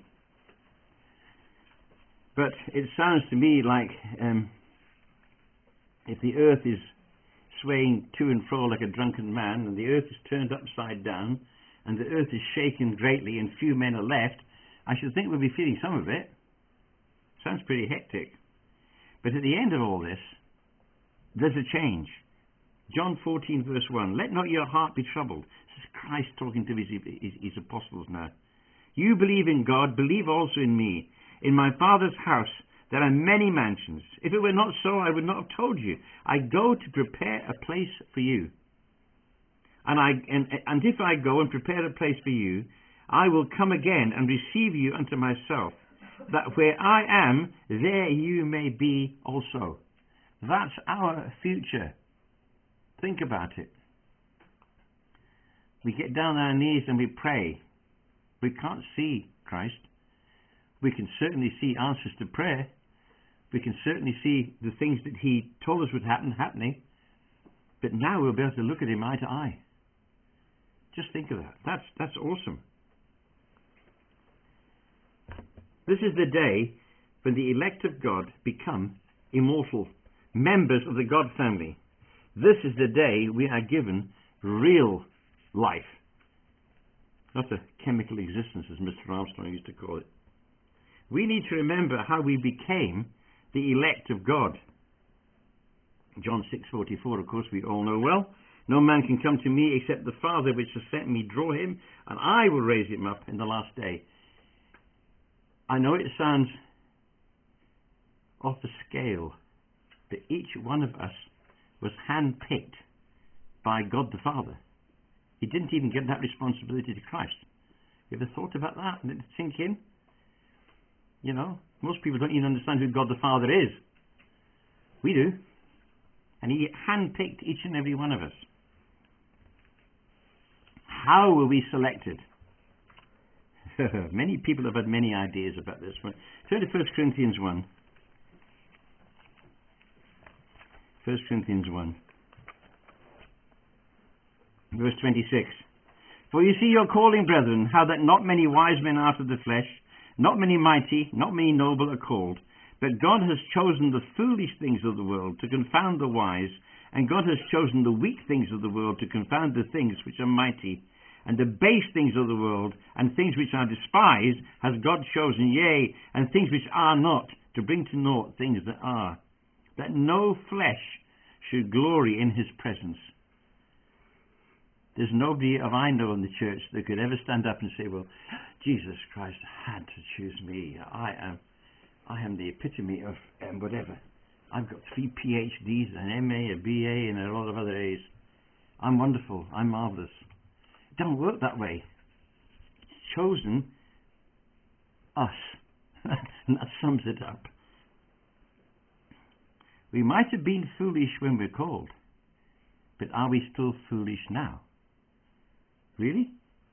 A: But it sounds to me like um, if the earth is swaying to and fro like a drunken man, and the earth is turned upside down, and the earth is shaken greatly, and few men are left, I should think we'll be feeling some of it. Sounds pretty hectic. But at the end of all this, there's a change. John fourteen verse one, let not your heart be troubled. This is Christ talking to his, his, his apostles now. You believe in God, believe also in me. In my Father's house there are many mansions. If it were not so, I would not have told you. I go to prepare a place for you. And, I, and, and if I go and prepare a place for you, I will come again and receive you unto myself, that where I am, there you may be also. That's our future. Think about it. We get down on our knees and we pray. We can't see Christ. We can certainly see answers to prayer. We can certainly see the things that he told us would happen, happening. But now we'll be able to look at him eye to eye. Just think of that. That's, that's awesome. This is the day when the elect of God become immortal, members of the God family. This is the day we are given real life. Not a chemical existence, as Mister Armstrong used to call it. We need to remember how we became the elect of God. John six forty-four, of course, we all know well. No man can come to me except the Father which has sent me draw him, and I will raise him up in the last day. I know it sounds off the scale, but each one of us was handpicked by God the Father. He didn't even give that responsibility to Christ. You ever thought about that? Did it sink in? You know, most people don't even understand who God the Father is. We do. And he handpicked each and every one of us. How were we selected? Many people have had many ideas about this. Turn to First Corinthians one. First Corinthians one. Verse twenty-six. For you see your calling, brethren, how that not many wise men after the flesh, not many mighty, not many noble are called, but God has chosen the foolish things of the world to confound the wise, and God has chosen the weak things of the world to confound the things which are mighty, and the base things of the world, and things which are despised, has God chosen, yea, and things which are not, to bring to naught things that are, that no flesh should glory in his presence. There's nobody of I know in the church that could ever stand up and say, well, Jesus Christ had to choose me. I am I am the epitome of um, whatever. I've got three P H Ds, an M A, a B A, and a lot of other A's. I'm wonderful. I'm marvellous. It doesn't work that way. It's chosen us. And that sums it up. We might have been foolish when we're called, but are we still foolish now? Really?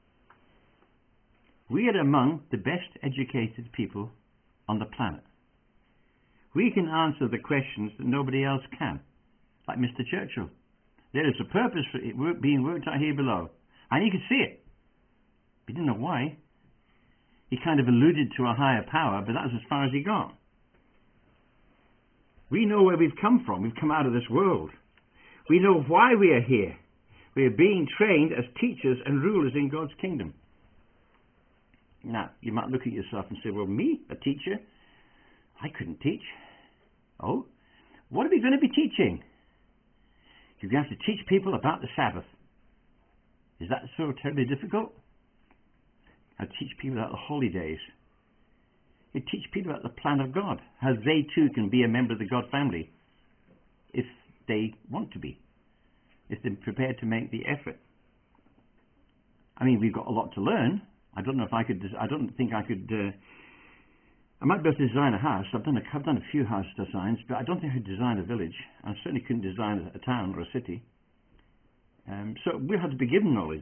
A: We are among the best educated people on the planet. We can answer the questions that nobody else can, like Mister Churchill. There is a purpose for it work, being worked out here below, and he could see it. He didn't know why. He kind of alluded to a higher power, but that was as far as he got. We know where we've come from. We've come out of this world. We know why we are here. We are being trained as teachers and rulers in God's kingdom. Now, you might look at yourself and say, well, me, a teacher? I couldn't teach. Oh, what are we going to be teaching? You're going to have to teach people about the Sabbath. Is that so terribly difficult? I teach people about the holy days. You teach people about the plan of God, how they too can be a member of the God family if they want to be, if they're prepared to make the effort. I mean, we've got a lot to learn. I don't know if I could, I don't think I could, uh, I might be able to design a house. I've done a, I've done a few house designs, but I don't think I could design a village. I certainly couldn't design a town or a city. Um, so we have to be given knowledge.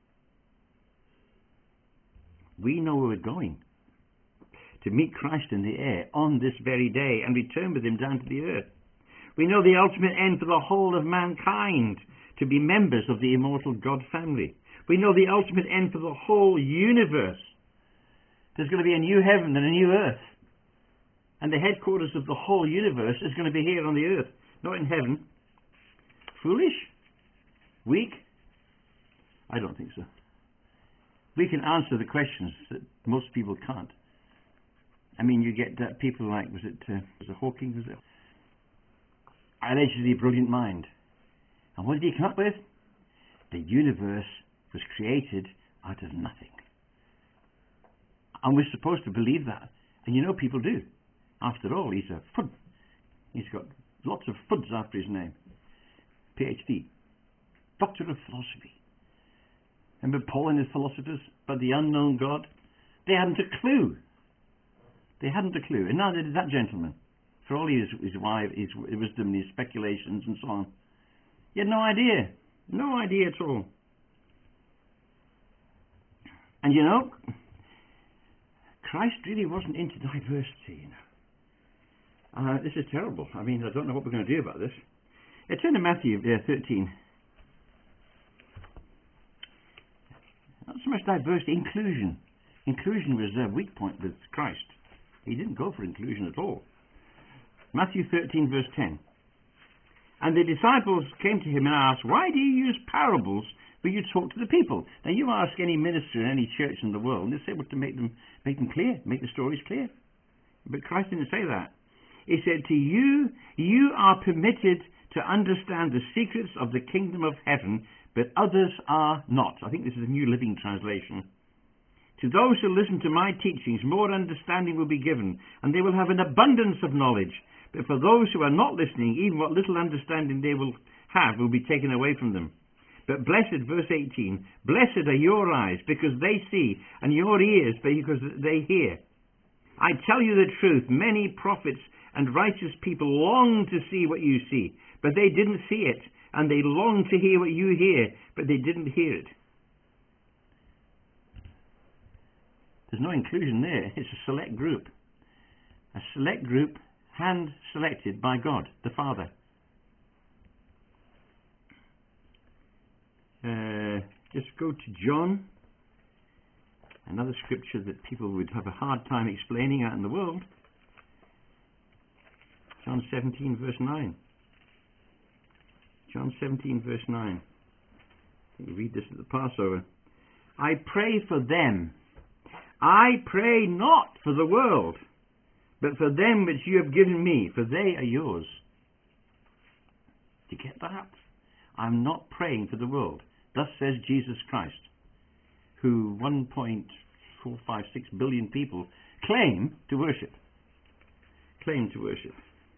A: We know where we're going. To meet Christ in the air on this very day and return with him down to the earth. We know the ultimate end for the whole of mankind, to be members of the immortal God family. We know the ultimate end for the whole universe. There's going to be a new heaven and a new earth. And the headquarters of the whole universe is going to be here on the earth, not in heaven. Foolish? Weak? I don't think so. We can answer the questions that most people can't. I mean, you get uh, people like, was it, uh, was it Hawking? Was it? Allegedly brilliant mind. And what did he come up with? The universe was created out of nothing. And we're supposed to believe that. And you know people do. After all, he's a Fudd. He's got lots of Fudds after his name. P H D. Doctor of Philosophy. Remember Paul and his philosophers about the unknown God? They hadn't a clue. They hadn't a clue. And neither did that gentleman. For all his, his, wife, his wisdom, his speculations and so on. He had no idea. No idea at all. And you know, Christ really wasn't into diversity, you know. Uh, this is terrible. I mean, I don't know what we're going to do about this. Uh, turn to Matthew uh, thirteen. Not so much diversity, inclusion. Inclusion was a weak point with Christ. He didn't go for inclusion at all. Matthew thirteen, verse ten. And the disciples came to him and asked, why do you use parables when you talk to the people? Now you ask any minister in any church in the world, and they're able to make them, make them clear, make the stories clear. But Christ didn't say that. He said, to you, you are permitted to understand the secrets of the kingdom of heaven, but others are not. I think this is a New Living Translation. To those who listen to my teachings, more understanding will be given, and they will have an abundance of knowledge. But for those who are not listening, even what little understanding they will have will be taken away from them. But blessed, verse eighteen, blessed are your eyes because they see, and your ears because they hear. I tell you the truth, many prophets and righteous people long to see what you see, but they didn't see it, and they long to hear what you hear, but they didn't hear it. There's no inclusion there. It's a select group. A select group hand-selected by God, the Father. Uh, just go to John, another scripture that people would have a hard time explaining out in the world. John seventeen, verse nine. John seventeen, verse nine. I think we read this at the Passover. I pray for them. I pray not for the world, but for them which you have given me, for they are yours. Do you get that? I'm not praying for the world. Thus says Jesus Christ, who one point four five six billion people claim to worship. Claim to worship.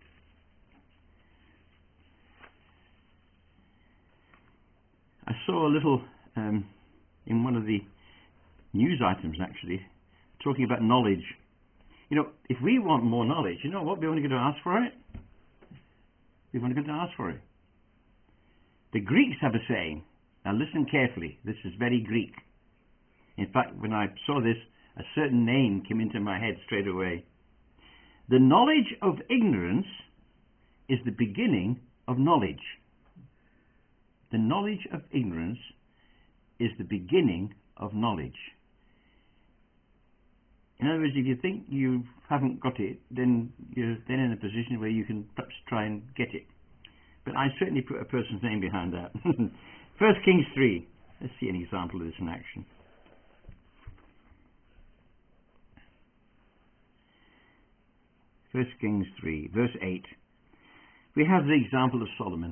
A: I saw a little um, in one of the news items, actually, talking about knowledge. You know, if we want more knowledge, you know what? We're only going to ask for it. We're only going to ask for it. The Greeks have a saying. Now listen carefully. This is very Greek. In fact, when I saw this, a certain name came into my head straight away. The knowledge of ignorance is the beginning of knowledge. The knowledge of ignorance is the beginning of knowledge. In other words, if you think you haven't got it, then you're then in a position where you can perhaps try and get it. But I certainly put a person's name behind that. First Kings three. Let's see an example of this in action. First Kings three, verse eight. We have the example of Solomon.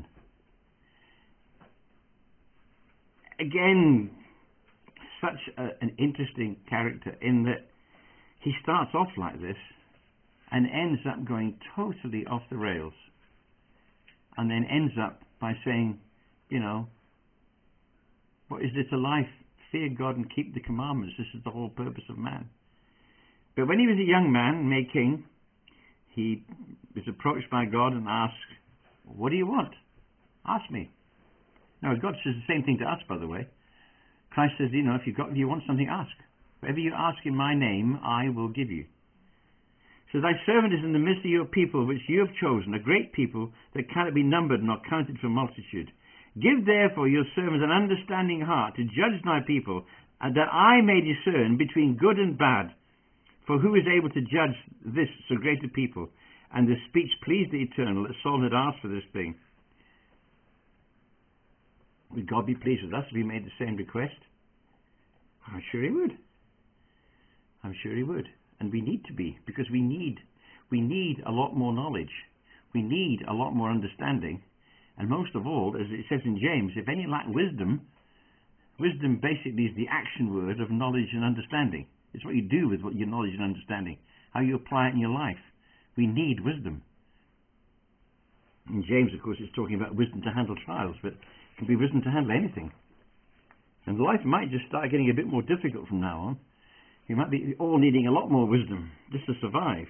A: Again, such a, an interesting character in that he starts off like this and ends up going totally off the rails, and then ends up by saying, you know, what is it to life? Fear God and keep the commandments. This is the whole purpose of man. But when he was a young man, made king, he was approached by God and asked, what do you want? Ask me. Now, God says the same thing to us, by the way. Christ says, you know, if, you've got, if you want something, ask. Whatever you ask in my name, I will give you. So thy servant is in the midst of your people, which you have chosen, a great people that cannot be numbered nor counted for multitude. Give therefore your servant an understanding heart to judge thy people, and that I may discern between good and bad. For who is able to judge this so great a people? And the speech pleased the Eternal that Saul had asked for this thing. Would God be pleased with us if we made the same request? I'm sure he would. I'm sure he would. And we need to be, because we need, we need a lot more knowledge. We need a lot more understanding. And most of all, as it says in James, if any lack wisdom, wisdom basically is the action word of knowledge and understanding. It's what you do with what your knowledge and understanding, how you apply it in your life. We need wisdom. In James, of course, it's talking about wisdom to handle trials, but it can be wisdom to handle anything. And life might just start getting a bit more difficult from now on. You might be all needing a lot more wisdom just to survive.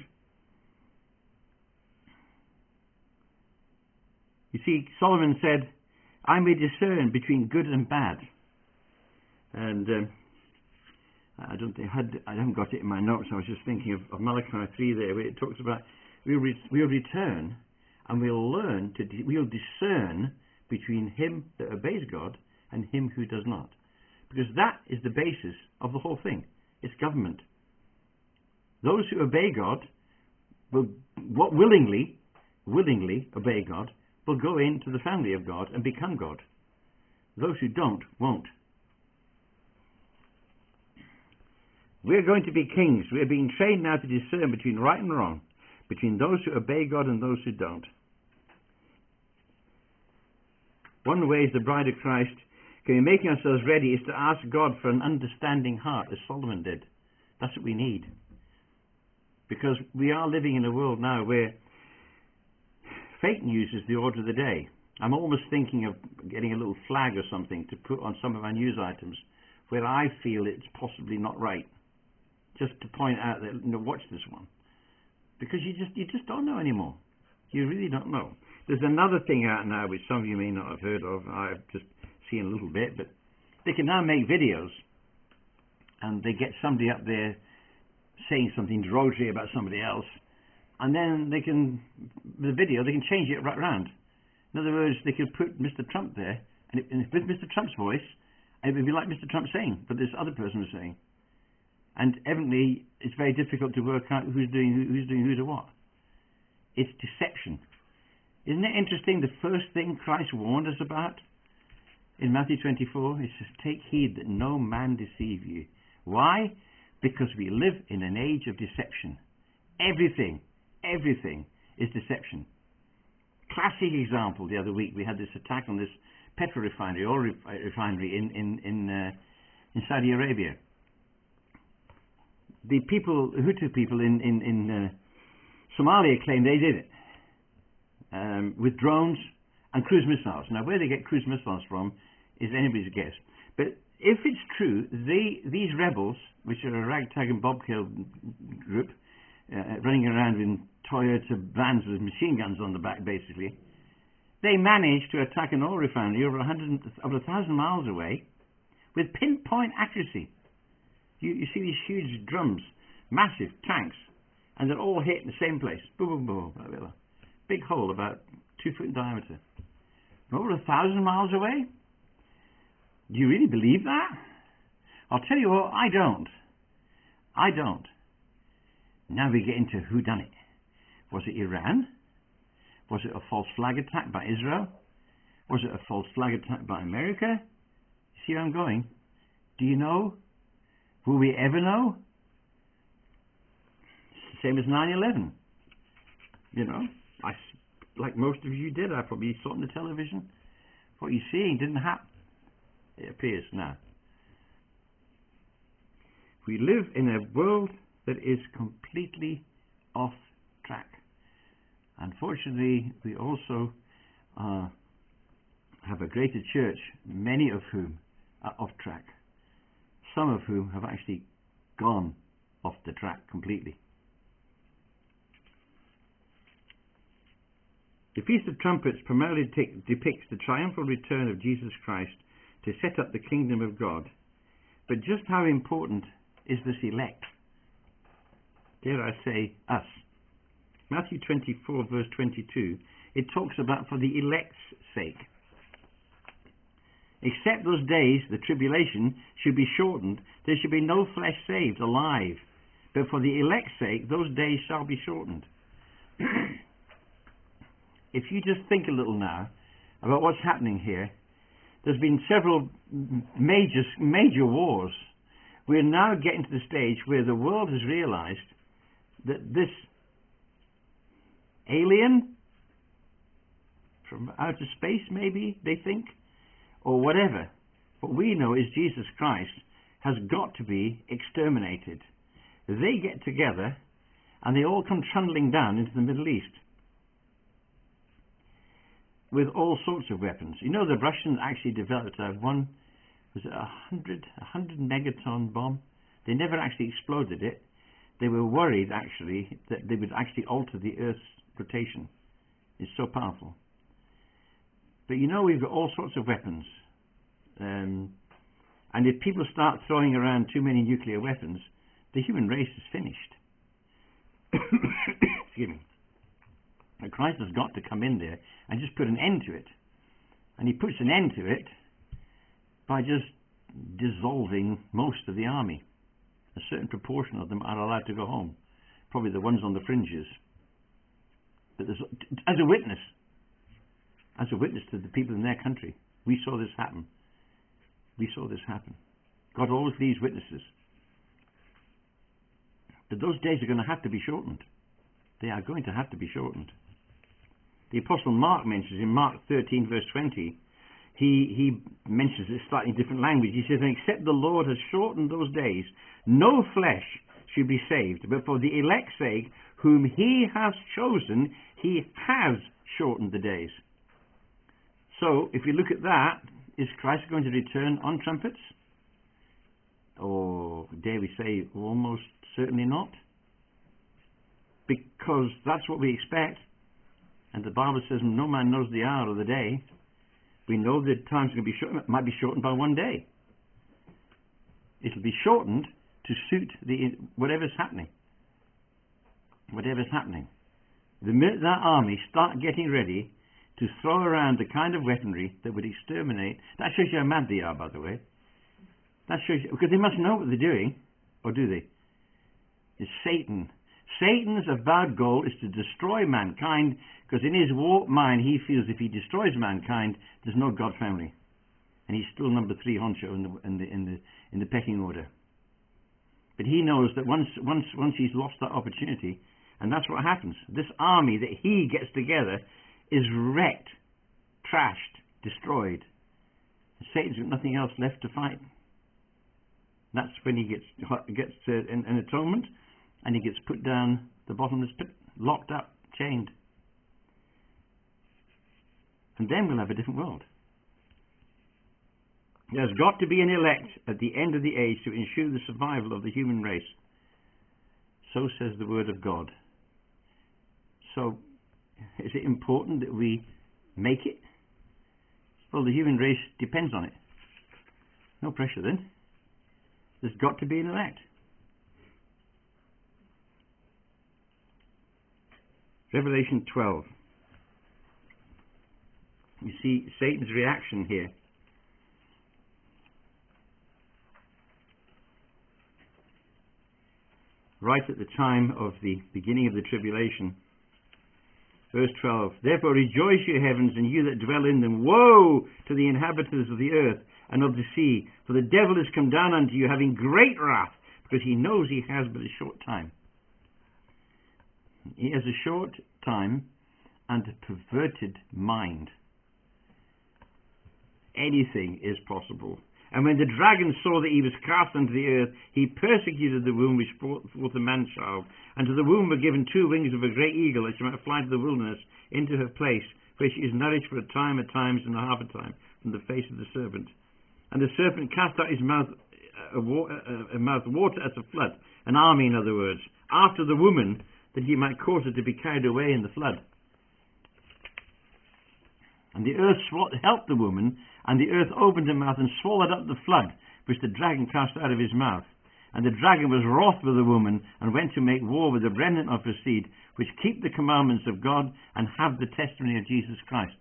A: You see, Solomon said, I may discern between good and bad. And um, I don't think I, had, I haven't got it in my notes. I was just thinking of, of Malachi three there, where it talks about we'll, re, we'll return and we'll learn to de, we'll discern between him that obeys God and him who does not, because that is the basis of the whole thing. It's government. Those who obey God will what willingly willingly obey God will go into the family of God and become God. Those who don't, won't. We're going to be kings. We're being trained now to discern between right and wrong, between those who obey God and those who don't. One way as the bride of Christ can be making ourselves ready is to ask God for an understanding heart, as Solomon did. That's what we need. Because we are living in a world now where fake news is the order of the day. I'm almost thinking of getting a little flag or something to put on some of our news items where I feel it's possibly not right. Just to point out that, you know, watch this one. Because you just you just don't know anymore. You really don't know. There's another thing out now which some of you may not have heard of. I've just seen a little bit, but they can now make videos and they get somebody up there saying something derogatory about somebody else, and then they can, the video, they can change it right round. In other words, they could put Mister Trump there, and, it, and with Mister Trump's voice, it would be like Mister Trump saying, but this other person was saying. And evidently, it's very difficult to work out who's doing who, who's doing who to what. It's deception. Isn't it interesting? The first thing Christ warned us about in Matthew twenty-four, he says, "Take heed that no man deceive you." Why? Because we live in an age of deception. Everything, everything is deception. Classic example. The other week we had this attack on this petrol refinery, oil refinery in in in, uh, in Saudi Arabia. The people, Hutu people in in, in uh, Somalia claim they did it um, with drones and cruise missiles. Now, where they get cruise missiles from is anybody's guess. But if it's true, they, these rebels, which are a ragtag and bobtail group, uh, running around in Toyota vans with machine guns on the back, basically, they managed to attack an oil refinery over a hundred, over a thousand miles away with pinpoint accuracy. You, you see these huge drums, massive tanks, and they're all hit in the same place. Boom, boom, boom. Big hole about two foot in diameter. Over a thousand miles away? Do you really believe that? I'll tell you what, I don't. I don't. Now we get into who done it. Was it Iran? Was it a false flag attack by Israel? Was it a false flag attack by America? You see where I'm going? Do you know? Will we ever know? It's the same as nine eleven. You know, I, like most of you did, I probably saw it on the television. What you're seeing didn't happen. It appears now. We live in a world that is completely off track. Unfortunately, we also uh, have a greater church, many of whom are off track. Some of whom have actually gone off the track completely. The Feast of Trumpets primarily depicts the triumphal return of Jesus Christ to set up the kingdom of God. But just how important is this elect? Dare I say, us. Matthew twenty-four, verse twenty-two, it talks about for the elect's sake. Except those days, the tribulation should be shortened, there should be no flesh saved alive. But for the elect's sake, those days shall be shortened. If you just think a little now about what's happening here, there's been several major, major wars. We're now getting to the stage where the world has realized that this alien from outer space, maybe, they think, or whatever, what we know is Jesus Christ has got to be exterminated. They get together and they all come trundling down into the Middle East with all sorts of weapons. You know, the Russians actually developed a one, was it a hundred, a hundred megaton bomb? They never actually exploded it. They were worried, actually, that they would actually alter the Earth's rotation. It's so powerful. But you know, we've got all sorts of weapons. Um, and if people start throwing around too many nuclear weapons, the human race is finished. Excuse me. And Christ has got to come in there and just put an end to it. And he puts an end to it by just dissolving most of the army. A certain proportion of them are allowed to go home. Probably the ones on the fringes. But there's, as a witness. as a witness to the people in their country. We saw this happen. We saw this happen. God always leaves witnesses. But those days are going to have to be shortened. They are going to have to be shortened. The Apostle Mark mentions in Mark thirteen verse twenty, he, he mentions it slightly different language. He says, "And except the Lord has shortened those days, no flesh should be saved, but for the elect's sake, whom he has chosen, he has shortened the days." So, if you look at that, is Christ going to return on trumpets? Or dare we say, almost certainly not? Because that's what we expect. And the Bible says no man knows the hour or the day. We know the time's going to be shortened. It might be shortened by one day. It'll be shortened to suit the whatever's happening. Whatever's happening. The minute that army start getting ready to throw around the kind of weaponry that would exterminate, that shows you how mad they are, by the way. That shows you, because they must know what they're doing, or do they? It's Satan. Satan's avowed goal is to destroy mankind, because in his warped mind he feels if he destroys mankind, there's no God family, and he's still number three honcho in the in the in the in the pecking order. But he knows that once once once he's lost that opportunity, and that's what happens. This army that he gets together is wrecked, trashed, destroyed. Satan's got nothing else left to fight. That's when he gets gets uh, an, an atonement, and he gets put down the bottomless pit, locked up, chained. And then we'll have a different world. There's got to be an elect at the end of the age to ensure the survival of the human race. So says the Word of God. So, is it important that we make it? Well, the human race depends on it. No pressure then. There's got to be an elect. Revelation twelve. You see Satan's reaction here. Right at the time of the beginning of the tribulation. Verse twelve. "Therefore rejoice, ye heavens, and you that dwell in them. Woe to the inhabitants of the earth and of the sea, for the devil is come down unto you, having great wrath, because he knows he has but a short time." He has a short time and a perverted mind. Anything is possible. "And when the dragon saw that he was cast unto the earth, he persecuted the womb which brought forth a man-child. And to the womb were given two wings of a great eagle, that she might fly to the wilderness, into her place, where she is nourished for a time, at times, and a half a time, from the face of the serpent. And the serpent cast out his mouth, a, a, a mouth water as a flood," an army, in other words, "after the woman, that he might cause her to be carried away in the flood. And the earth helped the woman, and the earth opened her mouth and swallowed up the flood, which the dragon cast out of his mouth. And the dragon was wroth with the woman, and went to make war with the remnant of her seed, which keep the commandments of God, and have the testimony of Jesus Christ."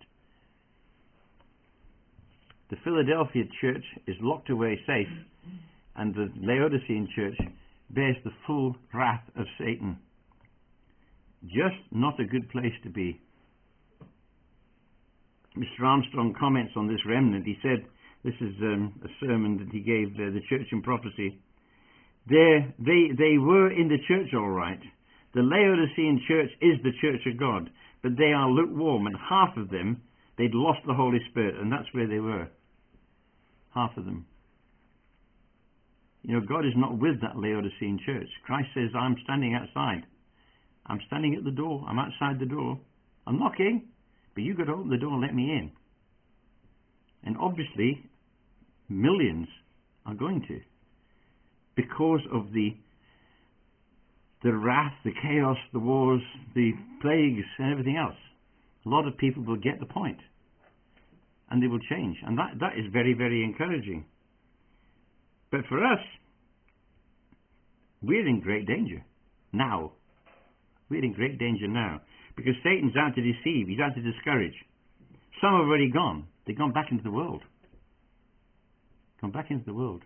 A: The Philadelphia church is locked away safe, and the Laodicean church bears the full wrath of Satan. Just not a good place to be. Mister Armstrong comments on this remnant. He said, this is um, a sermon that he gave uh, the church in prophecy. They, they, they were in the church all right. The Laodicean church is the church of God, but they are lukewarm, and half of them, they'd lost the Holy Spirit, and that's where they were. Half of them. You know, God is not with that Laodicean church. Christ says, "I'm standing outside. I'm standing at the door. I'm outside the door. I'm knocking, but you've got to open the door and let me in." And obviously, millions are going to, because of the the wrath, the chaos, the wars, the plagues, and everything else. A lot of people will get the point, and they will change. And that, that is very, very encouraging. But for us, we're in great danger now. We're in great danger now, because Satan's out to deceive. He's out to discourage. Some have already gone. They've gone back into the world. Gone back into the world.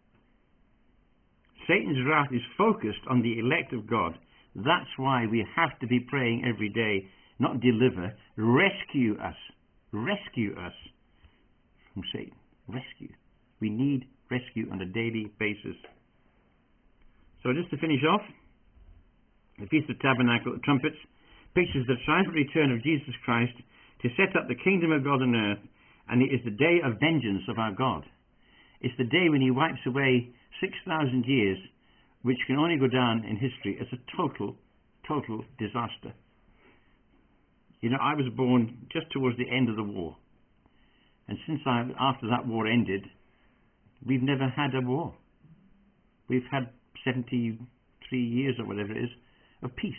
A: Satan's wrath is focused on the elect of God. That's why we have to be praying every day, not deliver, rescue us. rescue us from Satan. Rescue. We need rescue on a daily basis. So just to finish off, the Feast of Tabernacle, trumpets, pictures the triumphant return of Jesus Christ to set up the kingdom of God on earth, and it is the day of vengeance of our God. It's the day when he wipes away six thousand years, which can only go down in history as a total, total disaster. You know, I was born just towards the end of the war. And since I, after that war ended, we've never had a war. We've had seventy-three years or whatever it is of peace.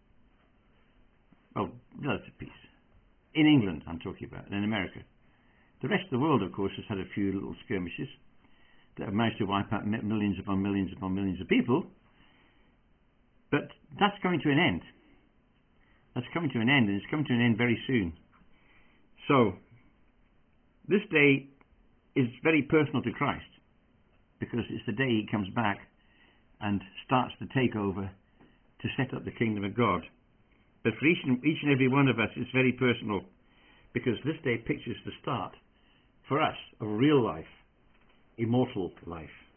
A: Well, relative peace. In England, I'm talking about, and in America. The rest of the world, of course, has had a few little skirmishes that have managed to wipe out millions upon millions upon millions of people. But that's coming to an end. That's coming to an end, and it's coming to an end very soon. So, this day is very personal to Christ, because it's the day he comes back and starts to take over to set up the kingdom of God. But for each and, each and every one of us, it's very personal, because this day pictures the start, for us, of real life, immortal life.